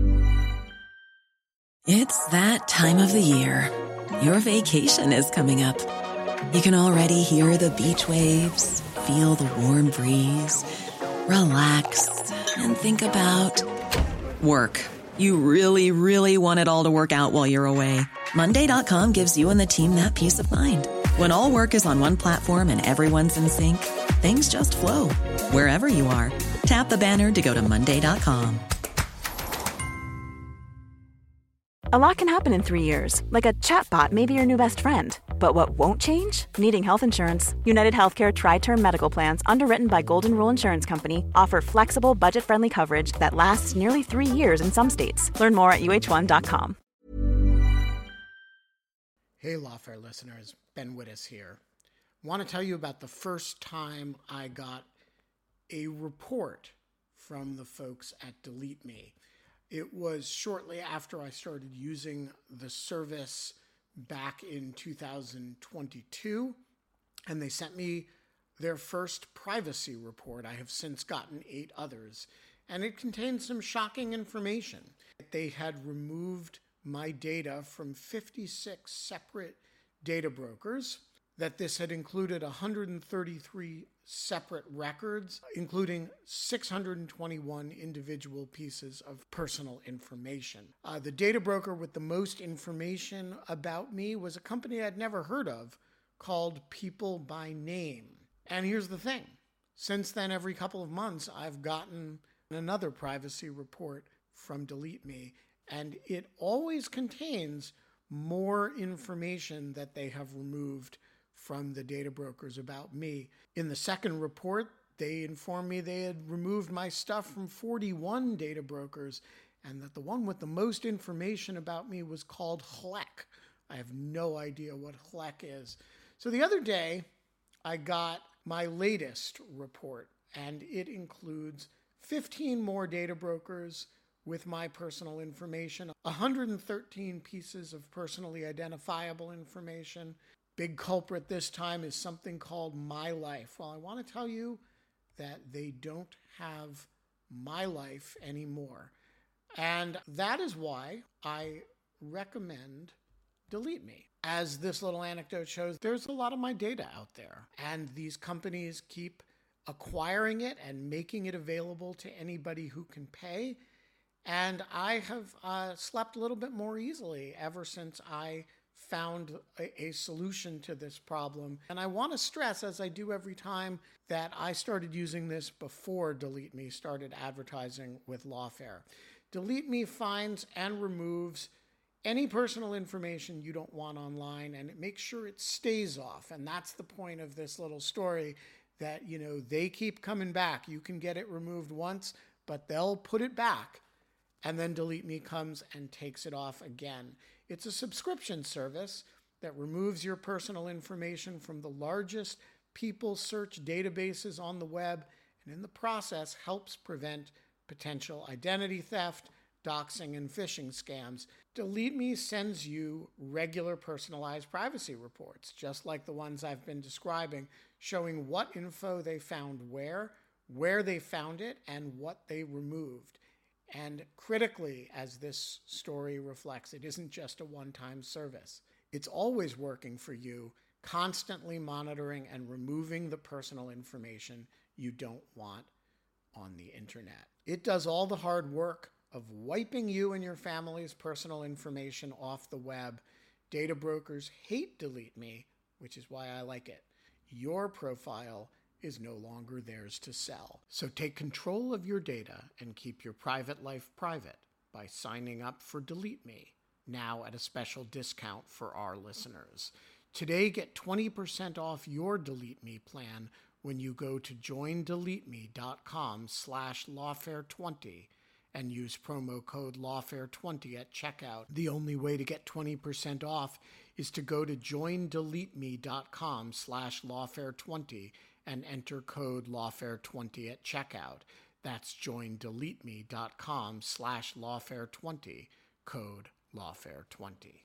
It's that time of the year. Your vacation is coming up. You can already hear the beach waves, feel the warm breeze, relax, and think about work. You really, really want it all to work out while you're away. Monday dot com gives you and the team that peace of mind. When all work is on one platform and everyone's in sync, things just flow. Wherever you are, tap the banner to go to Monday dot com. A lot can happen in three years, like a chatbot may be your new best friend. But what won't change? Needing health insurance. United Healthcare Tri-Term Medical Plans, underwritten by Golden Rule Insurance Company, offer flexible, budget-friendly coverage that lasts nearly three years in some states. Learn more at U H one dot com. Hey, Lawfare listeners, Ben Wittes here. Want to tell you about the first time I got a report from the folks at Delete Me. It was shortly after I started using the service back in two thousand twenty-two, and they sent me their first privacy report. I have since gotten eight others, and it contained some shocking information. They had removed my data from fifty-six separate data brokers, that this had included one hundred thirty-three separate records, including six hundred twenty-one individual pieces of personal information. Uh, the data broker with the most information about me was a company I'd never heard of called People by Name. And here's the thing. Since then, every couple of months, I've gotten another privacy report from Delete Me, and it always contains more information that they have removed from the data brokers about me. In the second report, they informed me they had removed my stuff from forty-one data brokers, and that the one with the most information about me was called H L E C. I have no idea what H L E C is. So the other day, I got my latest report, and it includes fifteen more data brokers with my personal information, one hundred thirteen pieces of personally identifiable information. Big culprit this time is something called My Life. Well, I want to tell you that they don't have My Life anymore. And that is why I recommend Delete Me. As this little anecdote shows, there's a lot of my data out there, and these companies keep acquiring it and making it available to anybody who can pay. And I have uh, slept a little bit more easily ever since I found a, a solution to this problem. And I want to stress, as I do every time, that I started using this before Delete Me started advertising with Lawfare. Delete Me finds and removes any personal information you don't want online, and it makes sure it stays off. And that's the point of this little story, that, you know, they keep coming back. You can get it removed once, but they'll put it back, and then Delete Me comes and takes it off again. It's a subscription service that removes your personal information from the largest people search databases on the web, and in the process helps prevent potential identity theft, doxing, and phishing scams. Delete Me sends you regular personalized privacy reports, just like the ones I've been describing, showing what info they found where, where they found it, and what they removed. And critically, as this story reflects, it isn't just a one-time service. It's always working for you, constantly monitoring and removing the personal information you don't want on the internet. It does all the hard work of wiping you and your family's personal information off the web. Data brokers hate Delete Me, which is why I like it. Your profile is no longer theirs to sell. So take control of your data and keep your private life private by signing up for Delete Me, now at a special discount for our listeners. Today, get twenty percent off your Delete Me plan when you go to joindeleteme.com slash lawfare20 and use promo code lawfare twenty at checkout. The only way to get twenty percent off is to go to joindeleteme.com slash lawfare20 and enter code lawfare twenty at checkout. That's joindeleteme.com slash lawfare20, code lawfare twenty.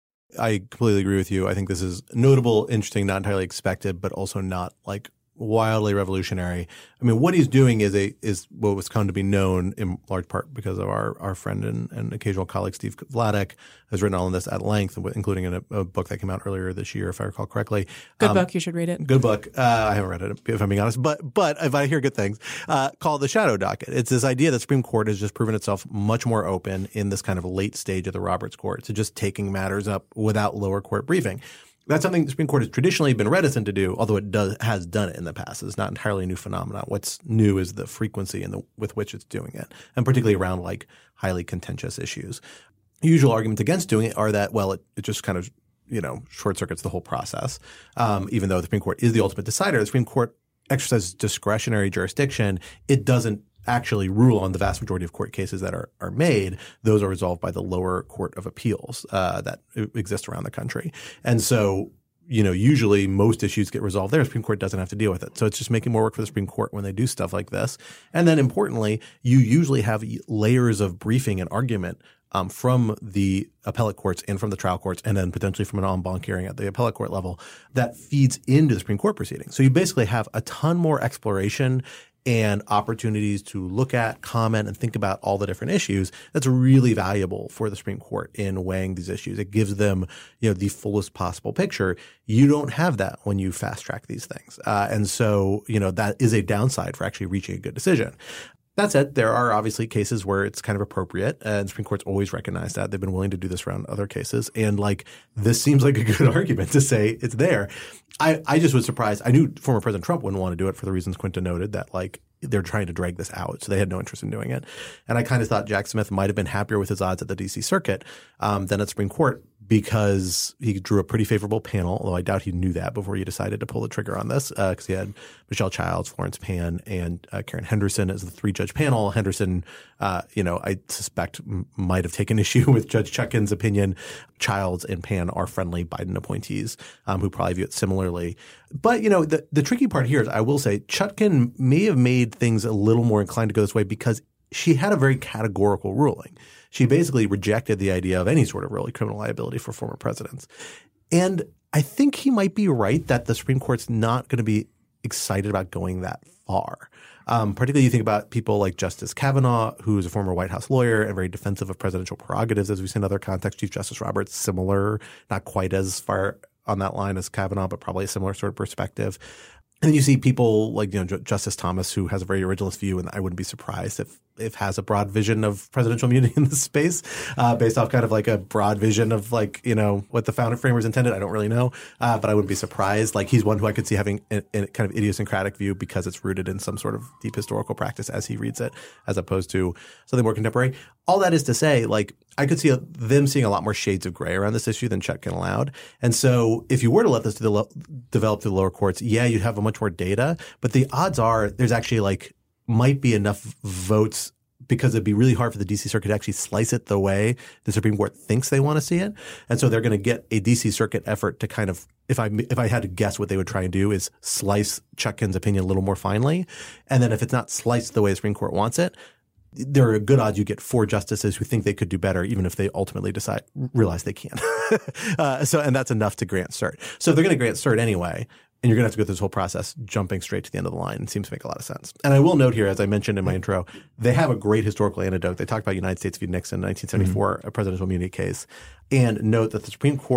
I completely agree with you. I think this is notable, interesting, not entirely expected, but also not like wildly revolutionary. I mean, what he's doing is a is what was come to be known in large part because of our our friend and, and occasional colleague Steve Vladeck has written all of this at length, including in a, a book that came out earlier this year, if I recall correctly. Good um, book. You should read it. Good book. Uh, I haven't read it, if I'm being honest, but but if I hear good things, uh, called The Shadow Docket. It's this idea that Supreme Court has just proven itself much more open in this kind of late stage of the Roberts Court to just taking matters up without lower court briefing. That's something the Supreme Court has traditionally been reticent to do, although it does has done it in the past. It's not entirely a new phenomenon. What's new is the frequency and the with which it's doing it, and particularly around like highly contentious issues. Usual arguments against doing it are that, well, it, it just kind of, you know, short circuits the whole process. Um, even though the Supreme Court is the ultimate decider, the Supreme Court exercises discretionary jurisdiction. It doesn't actually rule on the vast majority of court cases that are are made. Those are resolved by the lower court of appeals uh, that exist around the country. And so, you know, usually most issues get resolved there. The Supreme Court doesn't have to deal with it. So it's just making more work for the Supreme Court when they do stuff like this. And then importantly, you usually have layers of briefing and argument um, from the appellate courts and from the trial courts, and then potentially from an en banc hearing at the appellate court level that feeds into the Supreme Court proceedings. So you basically have a ton more exploration and opportunities to look at, comment, and think about all the different issues. That's really valuable for the Supreme Court in weighing these issues. It gives them, you know, the fullest possible picture. You don't have that when you fast track these things. Uh, and so, you know, that is a downside for actually reaching a good decision. That said, there are obviously cases where it's kind of appropriate, and the Supreme Court's always recognized that. They've been willing to do this around other cases. And like, this seems like a good argument to say it's there. I, I just was surprised. I knew former President Trump wouldn't want to do it for the reasons Quinta noted, that like they're trying to drag this out. So they had no interest in doing it. And I kind of thought Jack Smith might have been happier with his odds at the D C Circuit um, than at Supreme Court, because he drew a pretty favorable panel, although I doubt he knew that before he decided to pull the trigger on this, because uh, he had Michelle Childs, Florence Pan, and uh, Karen Henderson as the three-judge panel. Henderson, uh, you know, I suspect m- might have taken issue with Judge Chutkan's opinion. Childs and Pan are friendly Biden appointees um, who probably view it similarly. But, you know, the, the tricky part here is, I will say, Chutkan may have made things a little more inclined to go this way because she had a very categorical ruling. She basically rejected the idea of any sort of really criminal liability for former presidents. And I think he might be right that the Supreme Court's not going to be excited about going that far. Um, particularly you think about people like Justice Kavanaugh, who is a former White House lawyer and very defensive of presidential prerogatives, as we've seen in other contexts. Chief Justice Roberts, similar, not quite as far on that line as Kavanaugh, but probably a similar sort of perspective. And then you see people like, you know, Justice Thomas, who has a very originalist view, and I wouldn't be surprised if if has a broad vision of presidential immunity in this space, uh, based off kind of like a broad vision of like, you know, what the founder framers intended. I don't really know, uh, but I wouldn't be surprised. Like, he's one who I could see having a, a kind of idiosyncratic view because it's rooted in some sort of deep historical practice as he reads it, as opposed to something more contemporary. All that is to say, like, I could see a, them seeing a lot more shades of gray around this issue than Chutkan allowed. And so if you were to let this to the lo- develop through the lower courts, yeah, you'd have a much more data, but the odds are there's actually like might be enough votes, because it'd be really hard for the D C Circuit to actually slice it the way the Supreme Court thinks they want to see it. And so they're going to get a D C Circuit effort to kind of, if I if I had to guess what they would try and do, is slice Chutkan's opinion a little more finely. And then if it's not sliced the way the Supreme Court wants it, there are good odds you get four justices who think they could do better, even if they ultimately decide realize they can't. uh, so and that's enough to grant cert. So if they're going to grant cert anyway, and you're going to have to go through this whole process, jumping straight to the end of the line. It seems to make a lot of sense. And I will note here, as I mentioned in my intro, they have a great historical anecdote. They talk about United States v. Nixon, nineteen seventy-four, mm-hmm. a presidential immunity case, and note that the Supreme Court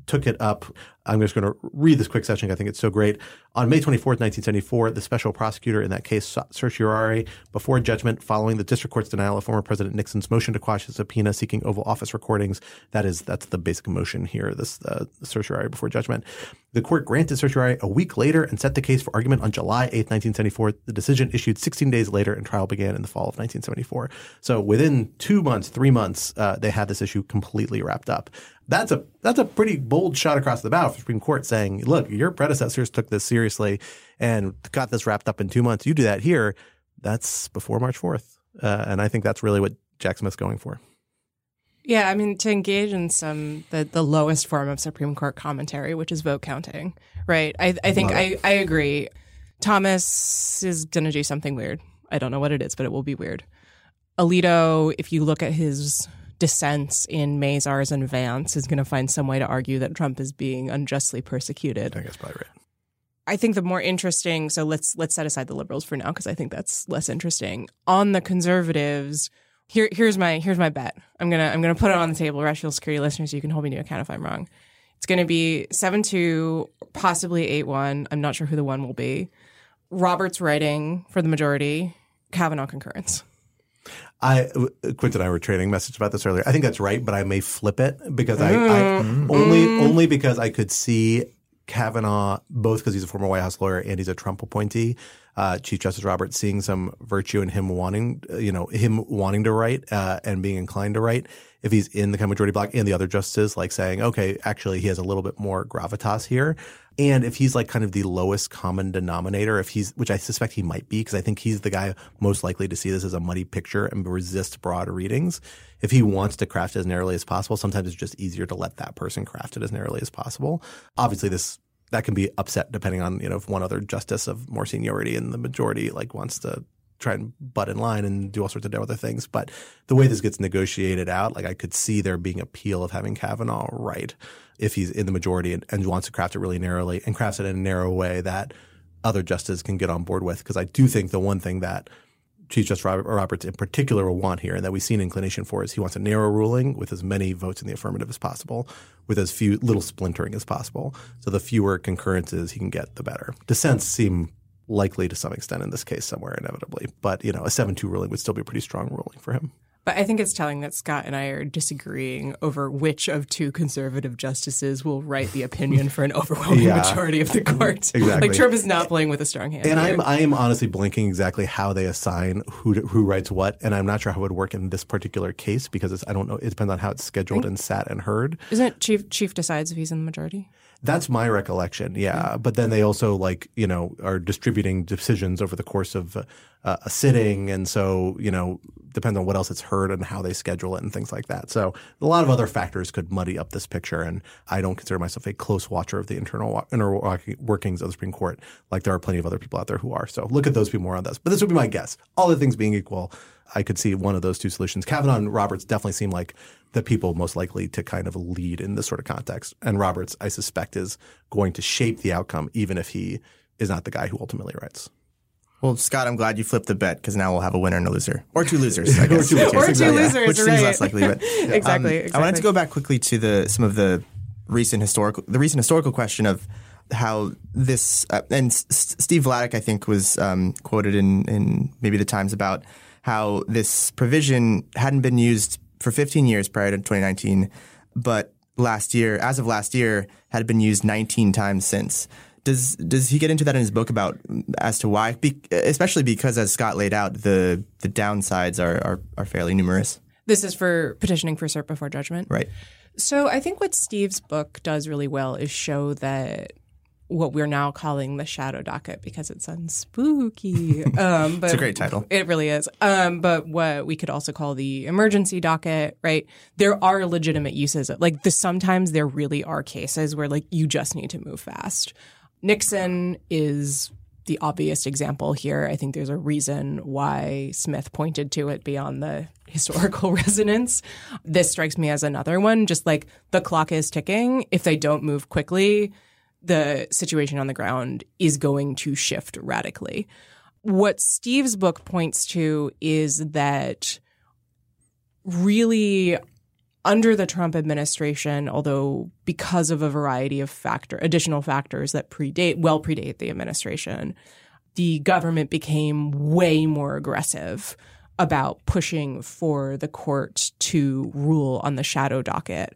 took it up. I'm just going to read this quick section. I think it's so great. On May twenty-fourth, nineteen seventy-four, the special prosecutor in that case sought certiorari before judgment following the district court's denial of former President Nixon's motion to quash a subpoena seeking Oval Office recordings. That is, that's the basic motion here, this uh, certiorari before judgment. The court granted certiorari a week later and set the case for argument on July eighth, nineteen seventy-four. The decision issued sixteen days later, and trial began in the fall of nineteen seventy-four. So within two months, three months, uh, they had this issue completely wrapped up. That's a that's a pretty bold shot across the bow for the Supreme Court saying, look, your predecessors took this seriously and got this wrapped up in two months. You do that here. That's before March fourth. Uh, and I think that's really what Jack Smith's going for. Yeah, I mean, to engage in some the, the lowest form of Supreme Court commentary, which is vote counting, right? I, I think I, I agree. Thomas is going to do something weird. I don't know what it is, but it will be weird. Alito, if you look at his dissents in Mazars and Vance, is going to find some way to argue that Trump is being unjustly persecuted. I think that's probably right. I think the more interesting, so let's let's set aside the liberals for now because I think that's less interesting. On the conservatives, here here's my here's my bet. I'm gonna I'm gonna put it on the table, Rational Security listeners. You can hold me to account if I'm wrong. It's gonna be seven two, possibly eight one. I'm not sure who the one will be. Roberts writing for the majority, Kavanaugh concurrence. I Quint and I were trading message about this earlier. I think that's right, but I may flip it because I, I only only because I could see Kavanaugh, both because he's a former White House lawyer and he's a Trump appointee, uh, Chief Justice Roberts, seeing some virtue in him wanting, you know, him wanting to write uh, and being inclined to write. If he's in the majority bloc and the other justices, like saying, okay, actually he has a little bit more gravitas here. And if he's like kind of the lowest common denominator, if he's, which I suspect he might be, because I think he's the guy most likely to see this as a muddy picture and resist broad readings. If he wants to craft it as narrowly as possible, sometimes it's just easier to let that person craft it as narrowly as possible. Obviously, this that can be upset depending on, you know, if one other justice of more seniority in the majority like wants to try and butt in line and do all sorts of other things. But the way this gets negotiated out, like I could see there being appeal of having Kavanaugh right if he's in the majority and, and wants to craft it really narrowly and crafts it in a narrow way that other justices can get on board with. Because I do think the one thing that Chief Justice Roberts in particular will want here and that we've seen inclination for is he wants a narrow ruling with as many votes in the affirmative as possible, with as few little splintering as possible. So the fewer concurrences he can get, the better. Dissents seem likely to some extent in this case somewhere inevitably. But, you know, a seven two ruling would still be a pretty strong ruling for him. But I think it's telling that Scott and I are disagreeing over which of two conservative justices will write the opinion for an overwhelming yeah, majority of the court. Exactly. Like Trump is not playing with a strong hand. And here. I'm I am honestly blinking exactly how they assign who to, who writes what, and I'm not sure how it would work in this particular case because it's, I don't know. It depends on how it's scheduled and sat and heard. Isn't it chief chief decides if he's in the majority? That's my recollection, yeah. But then they also, like, you know, are distributing decisions over the course of uh, a sitting. And so, you know, depends on what else it's heard and how they schedule it and things like that. So a lot of other factors could muddy up this picture. And I don't consider myself a close watcher of the internal inner workings of the Supreme Court, like there are plenty of other people out there who are. So look at those people more on this. But this would be my guess. All the things being equal, I could see one of those two solutions. Kavanaugh and Roberts definitely seem like the people most likely to kind of lead in this sort of context. And Roberts, I suspect, is going to shape the outcome, even if he is not the guy who ultimately writes. Well, Scott, I'm glad you flipped the bet because now we'll have a winner and a loser. Or two losers, I guess. or two losers, or two exactly. losers Which right. seems less likely. But, exactly, um, exactly. I wanted to go back quickly to the some of the recent historical the recent historical question of how this uh, – and S- Steve Vladeck, I think, was um, quoted in, in maybe the Times about how this provision hadn't been used for fifteen years prior to twenty nineteen, but last year, as of last year, had been used nineteen times since. Does does he get into that in his book about as to why? Be, especially because, as Scott laid out, the the downsides are, are are fairly numerous. This is for petitioning for cert before judgment, right? So I think what Steve's book does really well is show that what we're now calling the shadow docket, because it sounds spooky. Um, but it's a great title. It really is. Um, but what we could also call the emergency docket, right? There are legitimate uses. Like the, sometimes there really are cases where like you just need to move fast. Nixon is the obvious example here. I think there's a reason why Smith pointed to it beyond the historical resonance. This strikes me as another one. Just like the clock is ticking. If they don't move quickly, the situation on the ground is going to shift radically. What Steve's book points to is that really under the Trump administration, although because of a variety of factor, additional factors that predate, well predate the administration, the government became way more aggressive about pushing for the court to rule on the shadow docket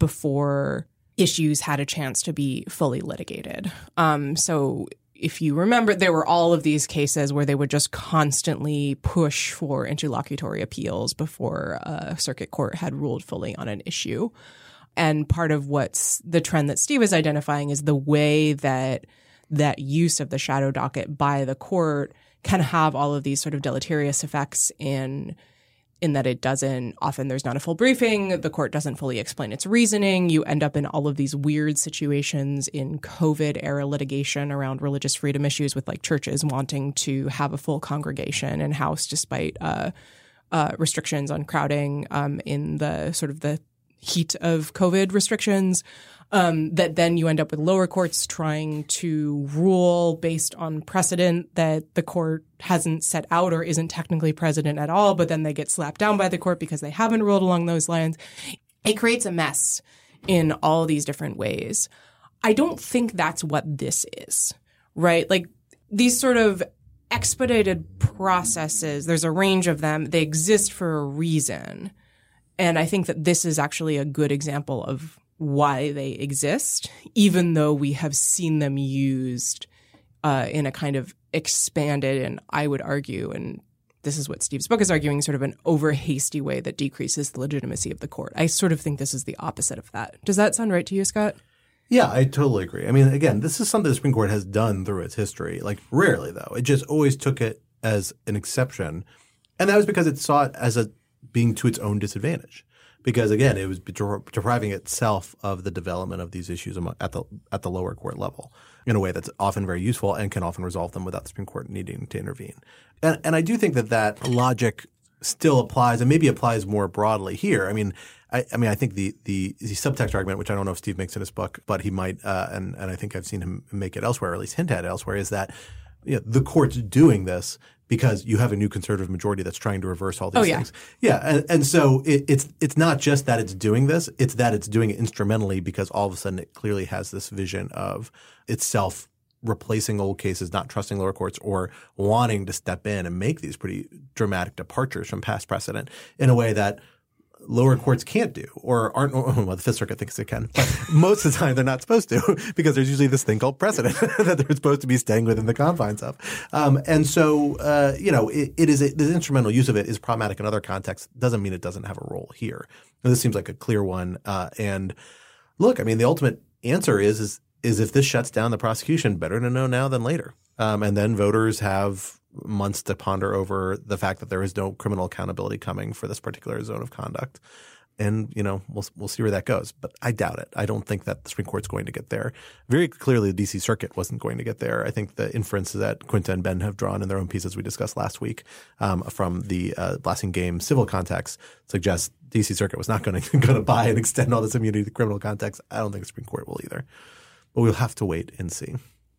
before issues had a chance to be fully litigated. Um, so if you remember, there were all of these cases where they would just constantly push for interlocutory appeals before a circuit court had ruled fully on an issue. And part of what's the trend that Steve is identifying is the way that that use of the shadow docket by the court can have all of these sort of deleterious effects in in that it doesn't – often there's not a full briefing. The court doesn't fully explain its reasoning. You end up in all of these weird situations in COVID-era litigation around religious freedom issues with like churches wanting to have a full congregation in-house despite uh, uh, restrictions on crowding um, in the sort of the heat of COVID restrictions. Um, that then you end up with lower courts trying to rule based on precedent that the court hasn't set out or isn't technically precedent at all, but then they get slapped down by the court because they haven't ruled along those lines. It creates a mess in all these different ways. I don't think that's what this is, right? Like these sort of expedited processes, there's a range of them. They exist for a reason. And I think that this is actually a good example of why they exist, even though we have seen them used uh, in a kind of expanded and I would argue, and this is what Steve's book is arguing, sort of an over hasty way that decreases the legitimacy of the court. I sort of think this is the opposite of that. Does that sound right to you, Scott? Yeah, I totally agree. I mean, again, this is something the Supreme Court has done through its history. Like rarely, though. It just always took it as an exception. And that was because it saw it as a being to its own disadvantage. Because again, it was depriving itself of the development of these issues at the at the lower court level in a way that's often very useful and can often resolve them without the Supreme Court needing to intervene. And, and I do think that that logic still applies and maybe applies more broadly here. I mean, I, I mean, I think the, the the subtext argument, which I don't know if Steve makes in his book, but he might, uh, and and I think I've seen him make it elsewhere, or at least hint at it elsewhere, is that you know, the court's doing this because you have a new conservative majority that's trying to reverse all these oh, yeah. things. Yeah. And, and so it, it's it's not just that it's doing this. It's that it's doing it instrumentally because all of a sudden it clearly has this vision of itself replacing old cases, not trusting lower courts, or wanting to step in and make these pretty dramatic departures from past precedent in a way that lower courts can't do or aren't – well, the Fifth Circuit thinks they can. But most of the time they're not supposed to because there's usually this thing called precedent that they're supposed to be staying within the confines of. Um, and so, uh, you know, it, it is – the instrumental use of it is problematic in other contexts. Doesn't mean it doesn't have a role here. And this seems like a clear one. Uh, and look, I mean, the ultimate answer is, is is if this shuts down the prosecution, better to know now than later. Um, and then voters have – months to ponder over the fact that there is no criminal accountability coming for this particular zone of conduct. And, you know, we'll we'll see where that goes. But I doubt it. I don't think that the Supreme Court's going to get there. Very clearly, the D C Circuit wasn't going to get there. I think the inferences that Quinta and Ben have drawn in their own pieces we discussed last week um, from the uh, Blasingame civil context suggests D C Circuit was not going to going to buy and extend all this immunity to the criminal context. I don't think the Supreme Court will either. But we'll have to wait and see.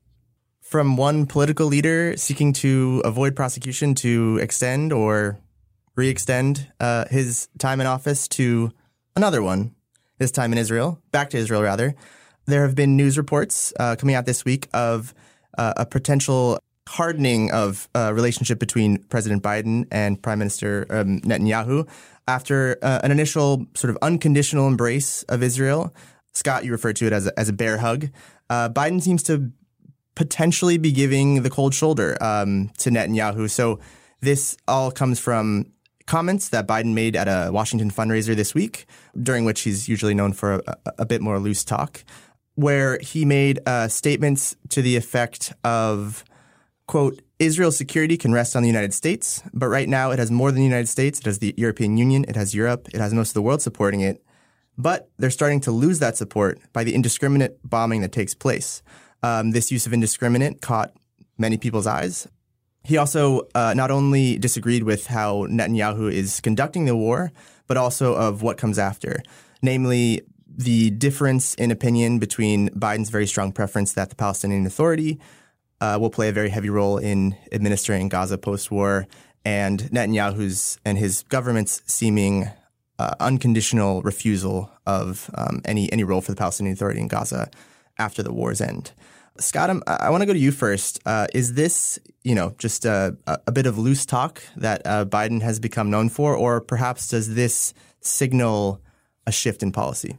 From one political leader seeking to avoid prosecution to extend or re-extend uh, his time in office to another one, his time in Israel, back to Israel rather. There have been news reports uh, coming out this week of uh, a potential hardening of uh, relationship between President Biden and Prime Minister um, Netanyahu after uh, an initial sort of unconditional embrace of Israel. Scott, you referred to it as a, as a bear hug. Uh, Biden seems to potentially be giving the cold shoulder um, to Netanyahu. So this all comes from comments that Biden made at a Washington fundraiser this week, during which he's usually known for a, a bit more loose talk, where he made uh, statements to the effect of, quote, Israel's security can rest on the United States, but right now it has more than the United States. It has the European Union. It has Europe. It has most of the world supporting it. But they're starting to lose that support by the indiscriminate bombing that takes place. Um, this use of indiscriminate caught many people's eyes. He also uh, not only disagreed with how Netanyahu is conducting the war, but also of what comes after, namely the difference in opinion between Biden's very strong preference that the Palestinian Authority uh, will play a very heavy role in administering Gaza post-war, and Netanyahu's and his government's seeming uh, unconditional refusal of um, any any role for the Palestinian Authority in Gaza after the war's end. Scott, I'm, I want to go to you first. Uh, is this, you know, just a, a bit of loose talk that uh, Biden has become known for, or perhaps does this signal a shift in policy?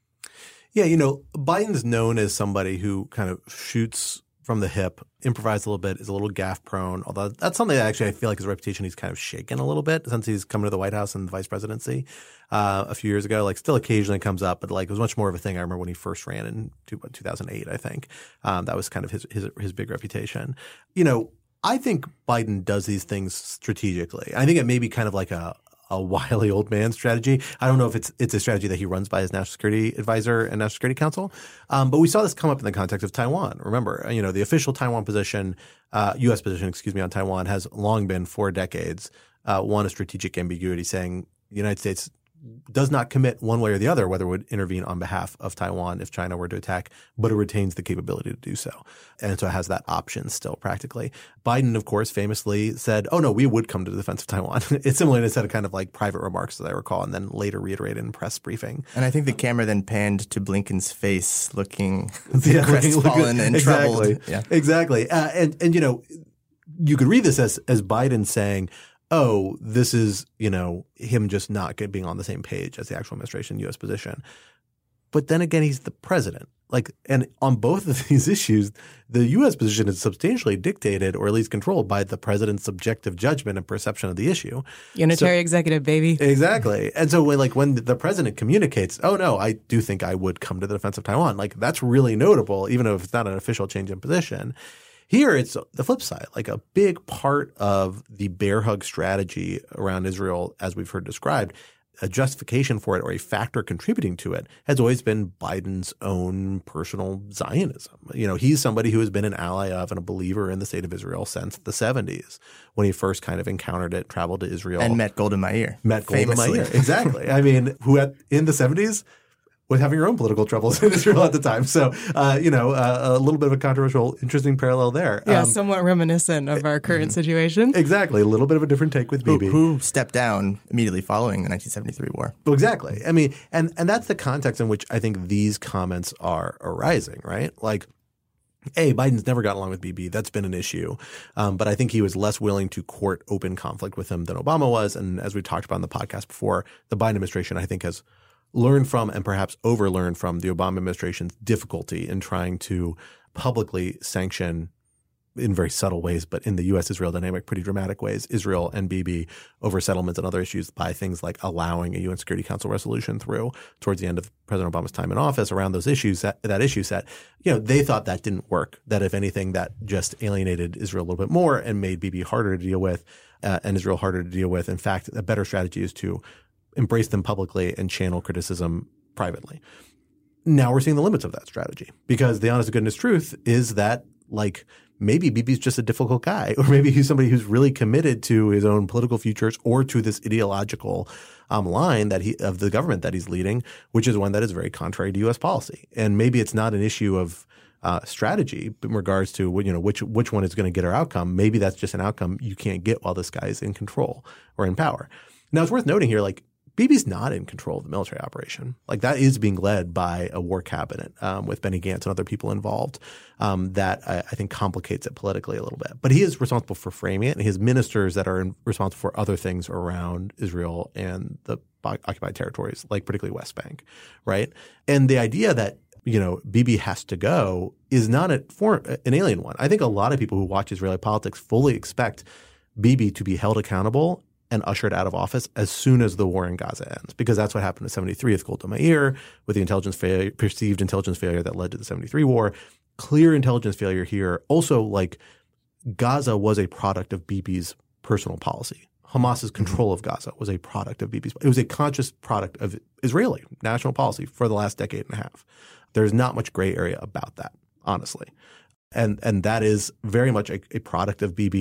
Yeah, you know, Biden's known as somebody who kind of shoots from the hip, improvises a little bit, is a little gaffe prone, although that's something that actually I feel like his reputation he's kind of shaken a little bit since he's come to the White House and the vice presidency uh, a few years ago. Like still occasionally comes up, but like it was much more of a thing I remember when he first ran in two thousand eight, I think. Um, that was kind of his, his his big reputation. You know, I think Biden does these things strategically. I think it may be kind of like a a wily old man strategy. I don't know if it's it's a strategy that he runs by his national security advisor and national security council. Um, but we saw this come up in the context of Taiwan. Remember, you know, the official Taiwan position, uh, U S position, excuse me, on Taiwan has long been for decades, uh, one, a strategic ambiguity saying the United States does not commit one way or the other whether it would intervene on behalf of Taiwan if China were to attack, but it retains the capability to do so. And so it has that option still practically. Biden, of course, famously said, oh, no, we would come to the defense of Taiwan. It's similar to a set of kind of like private remarks, as I recall, and then later reiterated in press briefing. And I think the camera then panned to Blinken's face looking yeah, crestfallen and exactly, troubled. Yeah. Exactly. Uh, and, and, you know, you could read this as, as Biden saying, oh, this is, you know, him just not get, being on the same page as the actual administration U S position. But then again, he's the president. Like, and on both of these issues, the U S position is substantially dictated or at least controlled by the president's subjective judgment and perception of the issue. Unitary so, executive, baby. Exactly. And so when, like when the president communicates, oh, no, I do think I would come to the defense of Taiwan, like that's really notable, even if it's not an official change in position. Here, it's the flip side. Like a big part of the bear hug strategy around Israel, as we've heard described, a justification for it or a factor contributing to it has always been Biden's own personal Zionism. You know, he's somebody who has been an ally of and a believer in the state of Israel since the seventies when he first kind of encountered it, traveled to Israel. And met Golda Meir. Met Golda Meir. Exactly. I mean, who at, in the seventies was having her own political troubles in Israel at the time. So, uh, you know, uh, a little bit of a controversial, interesting parallel there. Yeah, um, somewhat reminiscent of our current situation. Exactly. A little bit of a different take with Bibi. Who, who stepped down immediately following the nineteen seventy-three war. Well, exactly. I mean, and, and that's the context in which I think these comments are arising, right? Like, A, Biden's never got along with Bibi. That's been an issue. Um, but I think he was less willing to court open conflict with him than Obama was. And as we talked about in the podcast before, the Biden administration, I think, has learn from and perhaps overlearn from the Obama administration's difficulty in trying to publicly sanction in very subtle ways, but in the U S-Israel dynamic, pretty dramatic ways, Israel and Bibi over settlements and other issues by things like allowing a U N Security Council resolution through towards the end of President Obama's time in office around those issues, that, that issue set. You know, they thought that didn't work, that if anything, that just alienated Israel a little bit more and made Bibi harder to deal with uh, and Israel harder to deal with. In fact, a better strategy is to embrace them publicly and channel criticism privately. Now we're seeing the limits of that strategy because the honest to goodness truth is that like maybe Bibi's just a difficult guy or maybe he's somebody who's really committed to his own political futures or to this ideological um, line that he of the government that he's leading, which is one that is very contrary to U S policy. And maybe it's not an issue of uh, strategy in regards to you know which which one is going to get our outcome. Maybe that's just an outcome you can't get while this guy is in control or in power. Now it's worth noting here, like Bibi's not in control of the military operation. Like that is being led by a war cabinet um, with Benny Gantz and other people involved um, that I, I think complicates it politically a little bit. But he is responsible for framing it and his ministers that are in, responsible for other things around Israel and the occupied territories, like particularly West Bank, right? And the idea that you know, Bibi has to go is not a, for, an alien one. I think a lot of people who watch Israeli politics fully expect Bibi to be held accountable and ushered out of office as soon as the war in Gaza ends, because that's what happened in seventy-three with Golda Meir, with the intelligence failure, perceived intelligence failure that led to the seventy-three war. Clear intelligence failure here. Also, like Gaza was a product of Bibi's personal policy. Hamas's control of Gaza was a product of Bibi's. It was a conscious product of Israeli national policy for the last decade and a half. There's not much gray area about that, honestly. And and that is very much a, a product of Bibi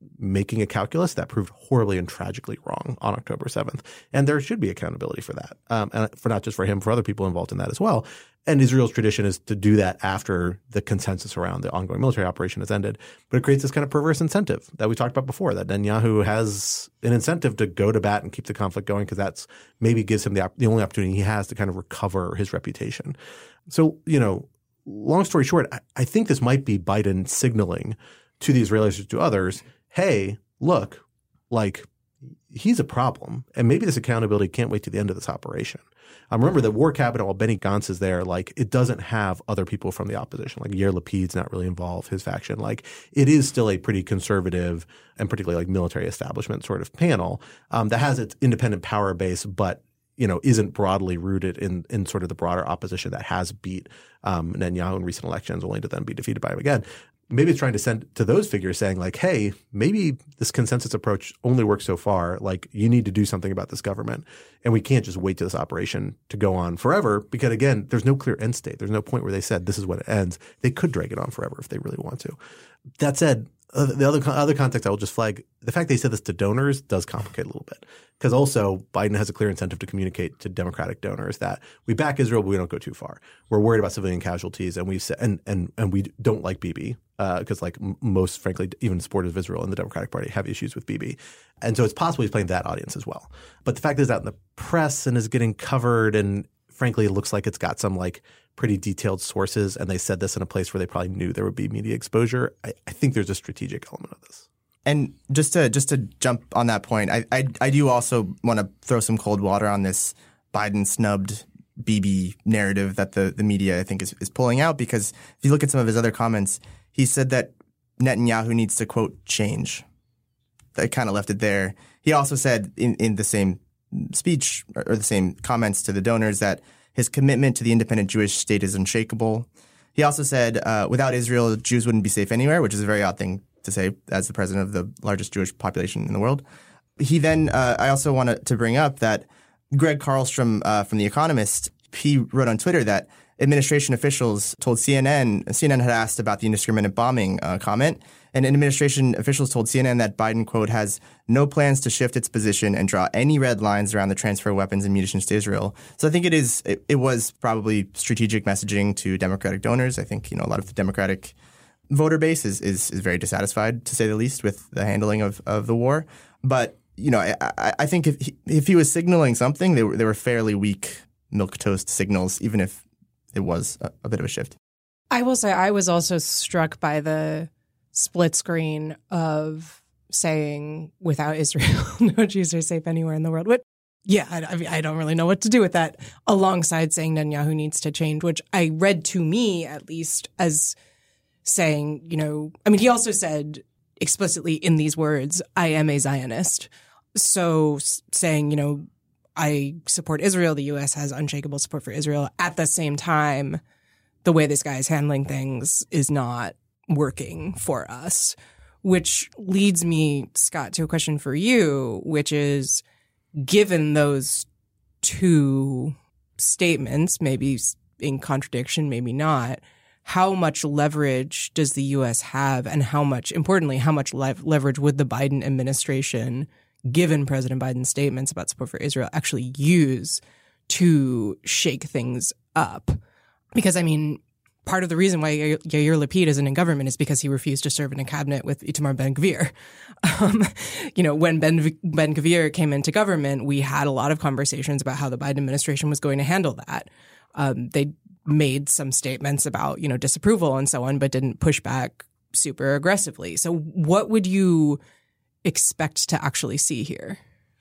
making a calculus that proved horribly and tragically wrong on October seventh. And there should be accountability for that, um, and for not just for him, for other people involved in that as well. And Israel's tradition is to do that after the consensus around the ongoing military operation has ended. But it creates this kind of perverse incentive that we talked about before, that Netanyahu has an incentive to go to bat and keep the conflict going because that's maybe gives him the, the only opportunity he has to kind of recover his reputation. So, you know, long story short, I, I think this might be Biden signaling to the Israelis or to others, hey, look, like he's a problem. And maybe this accountability can't wait to the end of this operation. Um, remember that War Cabinet, while Benny Gantz is there, like it doesn't have other people from the opposition. Like Yair Lapid's not really involved, his faction. Like it is still a pretty conservative and particularly like military establishment sort of panel um, that has its independent power base, but you know isn't broadly rooted in in sort of the broader opposition that has beat um, Netanyahu in recent elections, only to then be defeated by him again. Maybe it's trying to send to those figures saying like, hey, maybe this consensus approach only works so far. Like you need to do something about this government. And we can't just wait to this operation to go on forever because, again, there's no clear end state. There's no point where they said this is when it ends. They could drag it on forever if they really want to. That said, uh, the other other context I will just flag, the fact they said this to donors does complicate a little bit because also Biden has a clear incentive to communicate to Democratic donors that we back Israel, but we don't go too far. We're worried about civilian casualties and we and and and we don't like Bibi. Because uh, like m- most, frankly, even supporters of Israel in the Democratic Party have issues with Bibi. And so it's possible he's playing that audience as well. But the fact is out in the press and is getting covered and frankly, it looks like it's got some like pretty detailed sources and they said this in a place where they probably knew there would be media exposure. I, I think there's a strategic element of this. And just to just to jump on that point, I I, I do also want to throw some cold water on this Biden snubbed Bibi narrative that the, the media, I think, is, is pulling out because if you look at some of his other comments, he said that Netanyahu needs to, quote, change. I kind of left it there. He also said in, in the same speech or the same comments to the donors that his commitment to the independent Jewish state is unshakable. He also said uh, without Israel, Jews wouldn't be safe anywhere, which is a very odd thing to say as the president of the largest Jewish population in the world. He then uh, – I also wanted to bring up that Greg Carlstrom uh, from The Economist, he wrote on Twitter that – administration officials told C N N – C N N had asked about the indiscriminate bombing uh, comment, and administration officials told C N N that Biden, quote, has no plans to shift its position and draw any red lines around the transfer of weapons and munitions to Israel. So I think it is it, it was probably strategic messaging to Democratic donors. I think, you know, a lot of the Democratic voter base is is, is very dissatisfied, to say the least, with the handling of, of the war. But, you know, I, I, I think if he, if he was signaling something, they were, they were fairly weak milquetoast signals, even if it was a, a bit of a shift. I will say I was also struck by the split screen of saying without Israel, no Jews are safe anywhere in the world. What? Yeah, I, I mean, I don't really know what to do with that alongside saying Netanyahu needs to change, which I read to me at least as saying, you know, I mean, he also said explicitly in these words, I am a Zionist. So saying, you know, I support Israel. The U S has unshakable support for Israel. At the same time, the way this guy is handling things is not working for us, which leads me, Scott, to a question for you, which is, given those two statements, maybe in contradiction, maybe not, how much leverage does the U S have, and how much, importantly, how much lev- leverage would the Biden administration, given President Biden's statements about support for Israel, actually use to shake things up? Because, I mean, part of the reason why Yair Lapid isn't in government is because he refused to serve in a cabinet with Itamar Ben-Gvir. Um, you know, when Ben Ben-Gvir came into government, we had a lot of conversations about how the Biden administration was going to handle that. Um, they made some statements about, you know, disapproval and so on, but didn't push back super aggressively. So what would you expect to actually see here?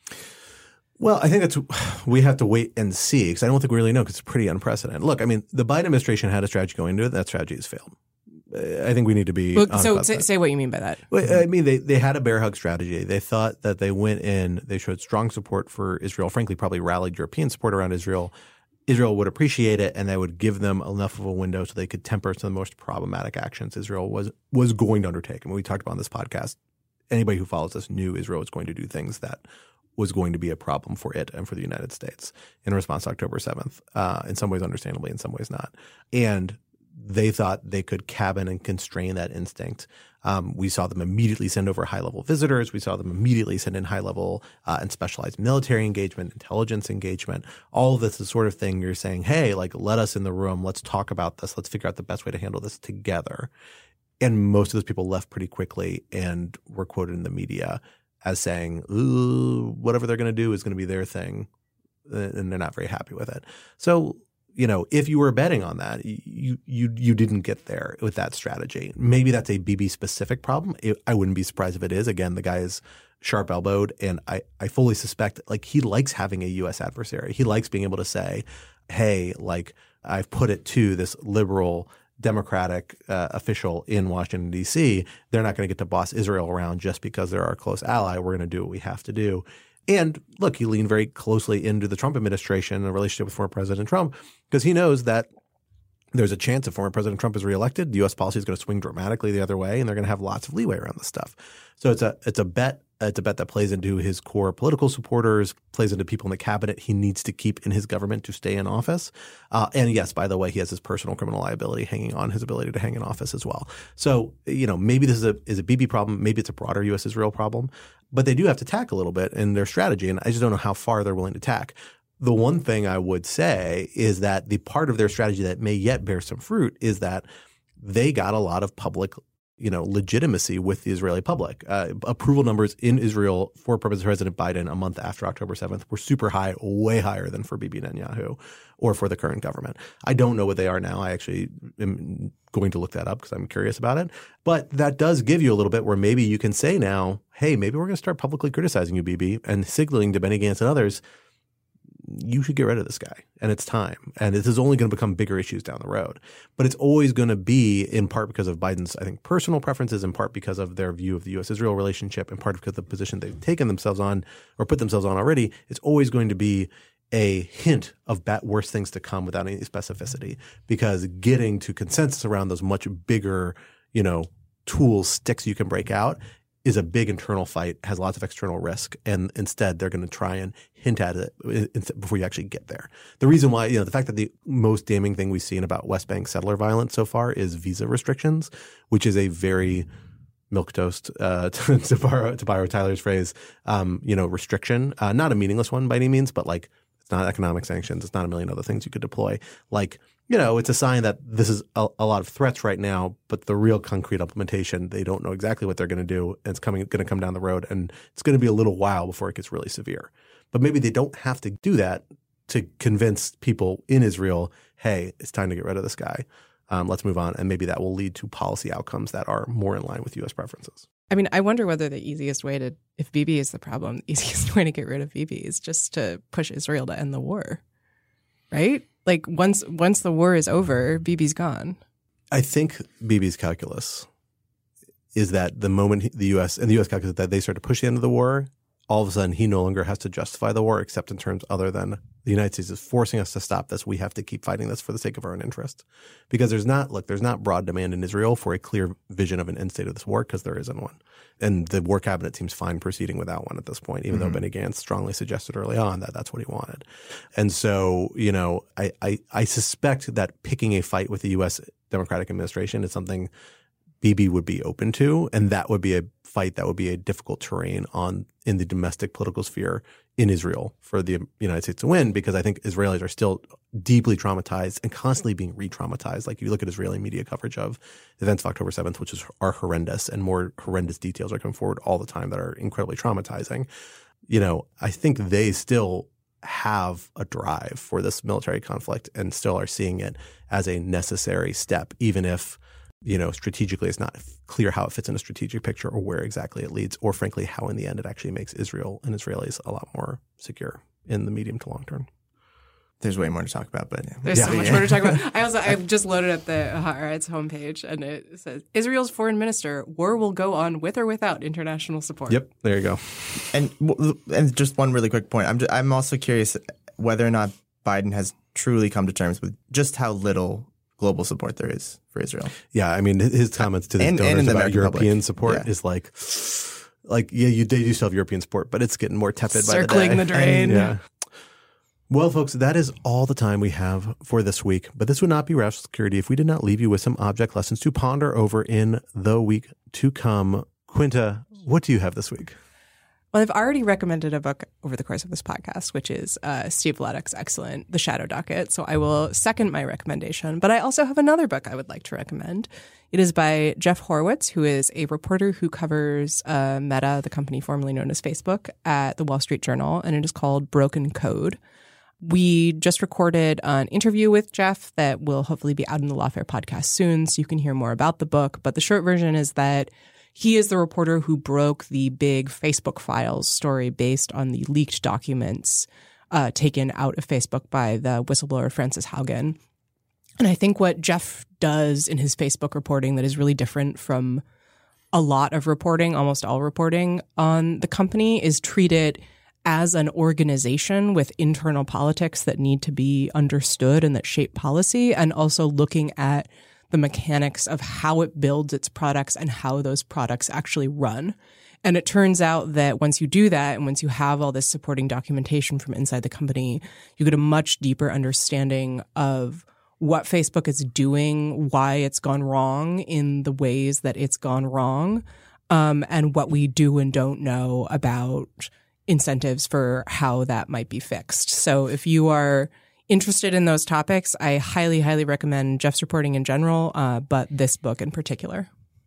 Well, I think that's we have to wait and see because I don't think we really know because it's pretty unprecedented. Look, I mean, the Biden administration had a strategy going into it. That strategy has failed. I think we need to be well, honest so about say, that. say what you mean by that. Well, I mean, they, they had a bear hug strategy. They thought that they went in, they showed strong support for Israel, frankly, probably rallied European support around Israel. Israel would appreciate it, and they would give them enough of a window so they could temper some of the most problematic actions Israel was was going to undertake. And when we talked about on this podcast, anybody who follows us knew Israel was going to do things that was going to be a problem for it and for the United States in response to October seventh, uh, in some ways understandably, in some ways not. And they thought they could cabin and constrain that instinct. Um, we saw them immediately send over high-level visitors. We saw them immediately send in high-level uh, and specialized military engagement, intelligence engagement. All of this is the sort of thing you're saying, hey, like, let us in the room. Let's talk about this. Let's figure out the best way to handle this together. And most of those people left pretty quickly and were quoted in the media as saying, ooh, whatever they're going to do is going to be their thing. And they're not very happy with it. So, you know, if you were betting on that, you you you didn't get there with that strategy. Maybe that's a Bibi specific problem. It, I wouldn't be surprised if it is. Again, the guy is sharp elbowed, and I, I fully suspect like he likes having a U S adversary. He likes being able to say, hey, like I've put it to this liberal Democratic uh, official in Washington, D C. They're not going to get to boss Israel around just because they're our close ally. We're going to do what we have to do. And look, he leaned very closely into the Trump administration and the relationship with former President Trump because he knows that there's a chance if former President Trump is reelected, the U S policy is going to swing dramatically the other way, and they're going to have lots of leeway around this stuff. So it's a it's a bet. It's a bet that plays into his core political supporters, plays into people in the cabinet he needs to keep in his government to stay in office. Uh, and yes, by the way, he has his personal criminal liability hanging on his ability to hang in office as well. So, you know, maybe this is a is a Bibi problem. Maybe it's a broader U S Israel problem. But they do have to tack a little bit in their strategy, and I just don't know how far they're willing to tack. The one thing I would say is that the part of their strategy that may yet bear some fruit is that they got a lot of public, you know, legitimacy with the Israeli public. Uh, approval numbers in Israel for President Biden a month after October seventh were super high, way higher than for Bibi Netanyahu or for the current government. I don't know what they are now. I actually am going to look that up because I'm curious about it. But that does give you a little bit where maybe you can say now, hey, maybe we're going to start publicly criticizing you, Bibi, and signaling to Benny Gantz and others, you should get rid of this guy, and it's time. And this is only going to become bigger issues down the road. But it's always going to be in part because of Biden's, I think, personal preferences, in part because of their view of the U S Israel relationship, in part because of the position they've taken themselves on or put themselves on already. It's always going to be a hint of bad, worse things to come without any specificity, because getting to consensus around those much bigger, you know, tools, sticks you can break out is a big internal fight, has lots of external risk, and instead they're going to try and hint at it before you actually get there. The reason why, you know, the fact that the most damning thing we've seen about West Bank settler violence so far is visa restrictions, which is a very milquetoast, uh, to, to borrow to borrow Tyler's phrase, um, you know, restriction. Uh, not a meaningless one by any means, but like it's not economic sanctions. It's not a million other things you could deploy. Like, you know, it's a sign that this is a, a lot of threats right now, but the real concrete implementation, they don't know exactly what they're going to do. And it's coming, going to come down the road, and it's going to be a little while before it gets really severe. But maybe they don't have to do that to convince people in Israel, hey, it's time to get rid of this guy. Um, let's move on. And maybe that will lead to policy outcomes that are more in line with U S preferences. I mean, I wonder whether the easiest way to, if Bibi is the problem, the easiest way to get rid of Bibi is just to push Israel to end the war, right? Like once once the war is over, Bibi's gone. I think Bibi's calculus is that the moment the U S and the U S calculus that they start to push the end of the war, all of a sudden he no longer has to justify the war except in terms other than the United States is forcing us to stop this. We have to keep fighting this for the sake of our own interest. Because there's not, look, there's not broad demand in Israel for a clear vision of an end state of this war, because there isn't one. And the war cabinet seems fine proceeding without one at this point, even mm-hmm. though Benny Gantz strongly suggested early on that that's what he wanted. And so, you know, I, I, I suspect that picking a fight with the U S Democratic administration is something Bibi would be open to, and that would be a fight that would be a difficult terrain on in the domestic political sphere in Israel for the United States to win, because I think Israelis are still deeply traumatized and constantly being re-traumatized. Like you look at Israeli media coverage of the events of October seventh, which is, are horrendous, and more horrendous details are coming forward all the time that are incredibly traumatizing. You know, I think they still have a drive for this military conflict and still are seeing it as a necessary step, even if, you know, strategically it's not clear how it fits in a strategic picture or where exactly it leads, or frankly, how in the end it actually makes Israel and Israelis a lot more secure in the medium to long term. There's way more to talk about, but yeah. There's yeah. so much more to talk about. I also I just loaded up the Haaretz homepage, and it says Israel's foreign minister: war will go on with or without international support. Yep, there you go. And and just one really quick point. I'm just, I'm also curious whether or not Biden has truly come to terms with just how little global support there is for Israel. Yeah, I mean, his comments to the and, donors and the about American European public. support yeah. is like, like yeah, you they do still have European support, but it's getting more tepid by the day. Circling the drain. And, yeah. Well, folks, that is all the time we have for this week. But this would not be Rational Security if we did not leave you with some object lessons to ponder over in the week to come. Quinta, what do you have this week? Well, I've already recommended a book over the course of this podcast, which is uh, Steve Vladek's excellent The Shadow Docket. So I will second my recommendation. But I also have another book I would like to recommend. It is by Jeff Horowitz, who is a reporter who covers uh, Meta, the company formerly known as Facebook, at the Wall Street Journal. And it is called Broken Code. We just recorded an interview with Jeff that will hopefully be out in the Lawfare podcast soon, so you can hear more about the book. But the short version is that he is the reporter who broke the big Facebook files story based on the leaked documents uh, taken out of Facebook by the whistleblower Frances Haugen. And I think what Jeff does in his Facebook reporting that is really different from a lot of reporting, almost all reporting on the company, is treat it as an organization with internal politics that need to be understood and that shape policy, and also looking at the mechanics of how it builds its products and how those products actually run. And it turns out that once you do that, and once you have all this supporting documentation from inside the company, you get a much deeper understanding of what Facebook is doing, why it's gone wrong in the ways that it's gone wrong, um, and what we do and don't know about incentives for how that might be fixed. So if you are interested in those topics, I highly, highly recommend Jeff's reporting in general, uh, but this book in particular.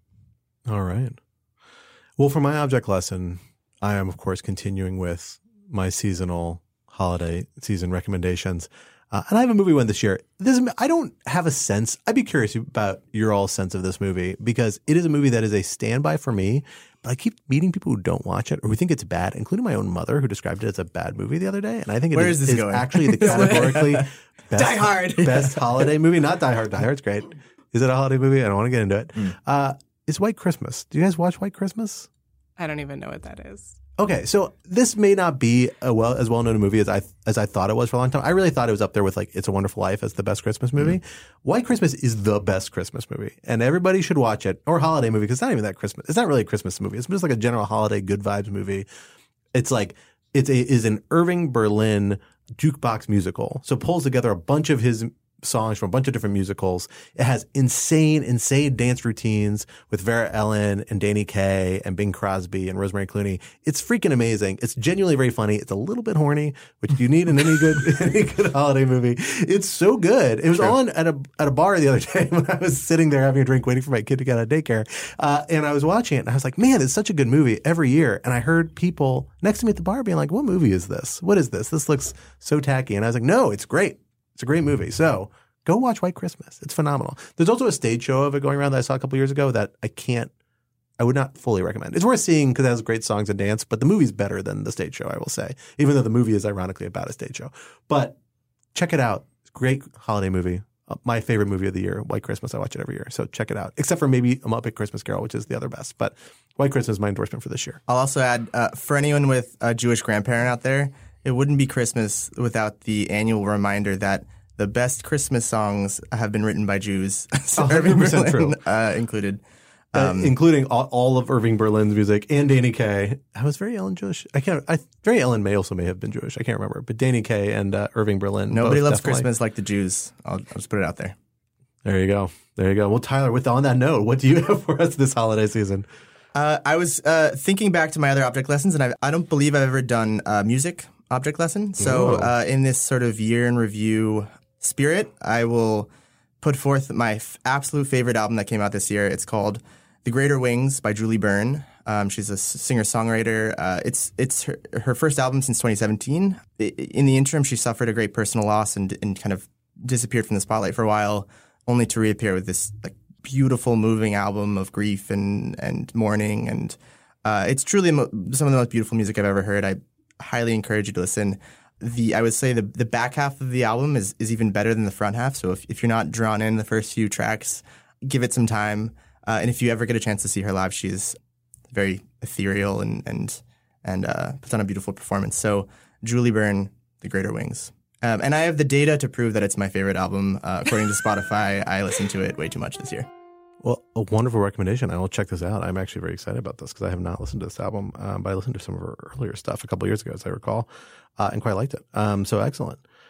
All right. Well, for my object lesson, I am, of course, continuing with my seasonal holiday season recommendations. Uh, and I have a movie one this year. This I don't have a sense. I'd be curious about your all sense of this movie, because it is a movie that is a standby for me. But I keep meeting people who don't watch it or who think it's bad, including my own mother, who described it as a bad movie the other day. And I think it Where is, is this is going? actually the categorically best, Die Hard. best holiday movie. Not Die Hard. Die Hard's great. Is it a holiday movie? I don't want to get into it. Mm. Uh, it's White Christmas. Do you guys watch White Christmas? I don't even know what that is. Okay, so this may not be a well as well known a movie as I as I thought it was for a long time. I really thought it was up there with like It's a Wonderful Life as the best Christmas movie. Mm-hmm. White Christmas is the best Christmas movie, and everybody should watch it, or holiday movie, because it's not even that Christmas. It's not really a Christmas movie. It's just like a general holiday good vibes movie. It's like it's a is an Irving Berlin jukebox musical. So it pulls together a bunch of his songs from a bunch of different musicals. It has insane, insane dance routines with Vera Ellen and Danny Kaye and Bing Crosby and Rosemary Clooney. It's freaking amazing. It's genuinely very funny. It's a little bit horny, which you need in any good any good holiday movie. It's so good. It was True. on at a at a bar the other day when I was sitting there having a drink waiting for my kid to get out of daycare. Uh, and I was watching it and I was like, man, it's such a good movie every year. And I heard people next to me at the bar being like, what movie is this? What is this? This looks so tacky. And I was like, no, it's great. It's a great movie. So go watch White Christmas. It's phenomenal. There's also a stage show of it going around that I saw a couple years ago that I can't, I would not fully recommend. It's worth seeing because it has great songs and dance, but the movie's better than the stage show, I will say, even though the movie is ironically about a stage show. But check it out. It's a great holiday movie. Uh, my favorite movie of the year, White Christmas. I watch it every year. So check it out. Except for maybe A Muppet Christmas Carol, which is the other best. But White Christmas is my endorsement for this year. I'll also add, uh, for anyone with a Jewish grandparent out there, it wouldn't be Christmas without the annual reminder that the best Christmas songs have been written by Jews, so Irving Berlin true. Uh, included. Um, uh, including all, all of Irving Berlin's music and Danny Kaye. I was very Ellen Jewish. I can't. I, very Ellen may also may have been Jewish. I can't remember. But Danny Kaye and uh, Irving Berlin. Nobody loves definitely. Christmas like the Jews. I'll, I'll just put it out there. There you go. There you go. Well, Tyler, with on that note, what do you have for us this holiday season? Uh, I was uh, thinking back to my other object lessons, and I, I don't believe I've ever done uh, music object lesson. So uh, in this sort of year in review spirit, I will put forth my f- absolute favorite album that came out this year. It's called The Greater Wings by Julie Byrne. Um, she's a singer-songwriter. Uh, it's it's her, her first album since twenty seventeen. I, in the interim, she suffered a great personal loss and, and kind of disappeared from the spotlight for a while, only to reappear with this like beautiful, moving album of grief and, and mourning. And uh, it's truly mo- some of the most beautiful music I've ever heard. I highly encourage you to listen. The I would say the the back half of the album is, is even better than the front half. So if, if you're not drawn in the first few tracks, give it some time. Uh, and if you ever get a chance to see her live, she's very ethereal and and and uh, puts on a beautiful performance. So Julie Byrne, The Greater Wings. Um, and I have the data to prove that it's my favorite album. Uh, according to Spotify, I listened to it way too much this year. Well, a wonderful recommendation. I will check this out. I'm actually very excited about this because I have not listened to this album, um, but I listened to some of her earlier stuff a couple of years ago, as I recall, uh, and quite liked it. Um, so excellent.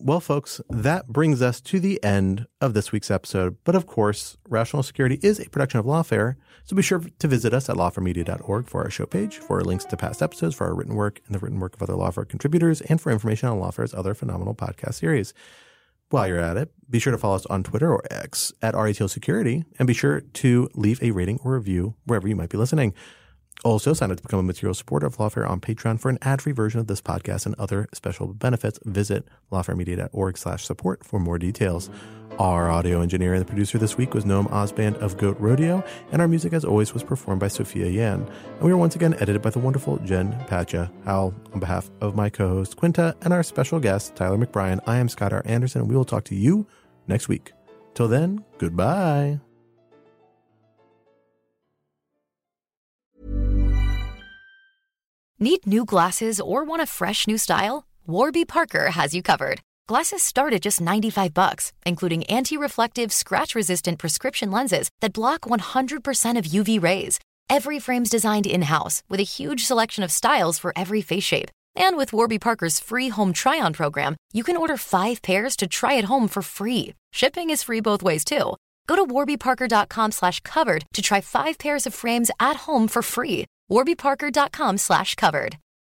Well, folks, that brings us to the end of this week's episode. But of course, Rational Security is a production of Lawfare, so be sure to visit us at lawfare media dot org for our show page, for our links to past episodes, for our written work and the written work of other Lawfare contributors, and for information on Lawfare's other phenomenal podcast series. While you're at it, be sure to follow us on Twitter or X at R A T L Security, and be sure to leave a rating or review wherever you might be listening. Also, sign up to become a material supporter of Lawfare on Patreon for an ad-free version of this podcast and other special benefits. Visit lawfare media dot org slash support for more details. Our audio engineer and the producer this week was Noam Osband of Goat Rodeo, and our music, as always, was performed by Sophia Yan. And we were once again edited by the wonderful Jen Patja. How, on behalf of my co-host Quinta and our special guest, Tyler McBrien, I am Scott R. Anderson, and we will talk to you next week. Till then, goodbye. Need new glasses or want a fresh new style? Warby Parker has you covered. Glasses start at just ninety-five bucks, including anti-reflective, scratch-resistant prescription lenses that block one hundred percent of U V rays. Every frame's designed in-house with a huge selection of styles for every face shape. And with Warby Parker's free home try-on program, you can order five pairs to try at home for free. Shipping is free both ways, too. Go to warby parker dot com slash covered to try five pairs of frames at home for free. warby parker dot com slash covered.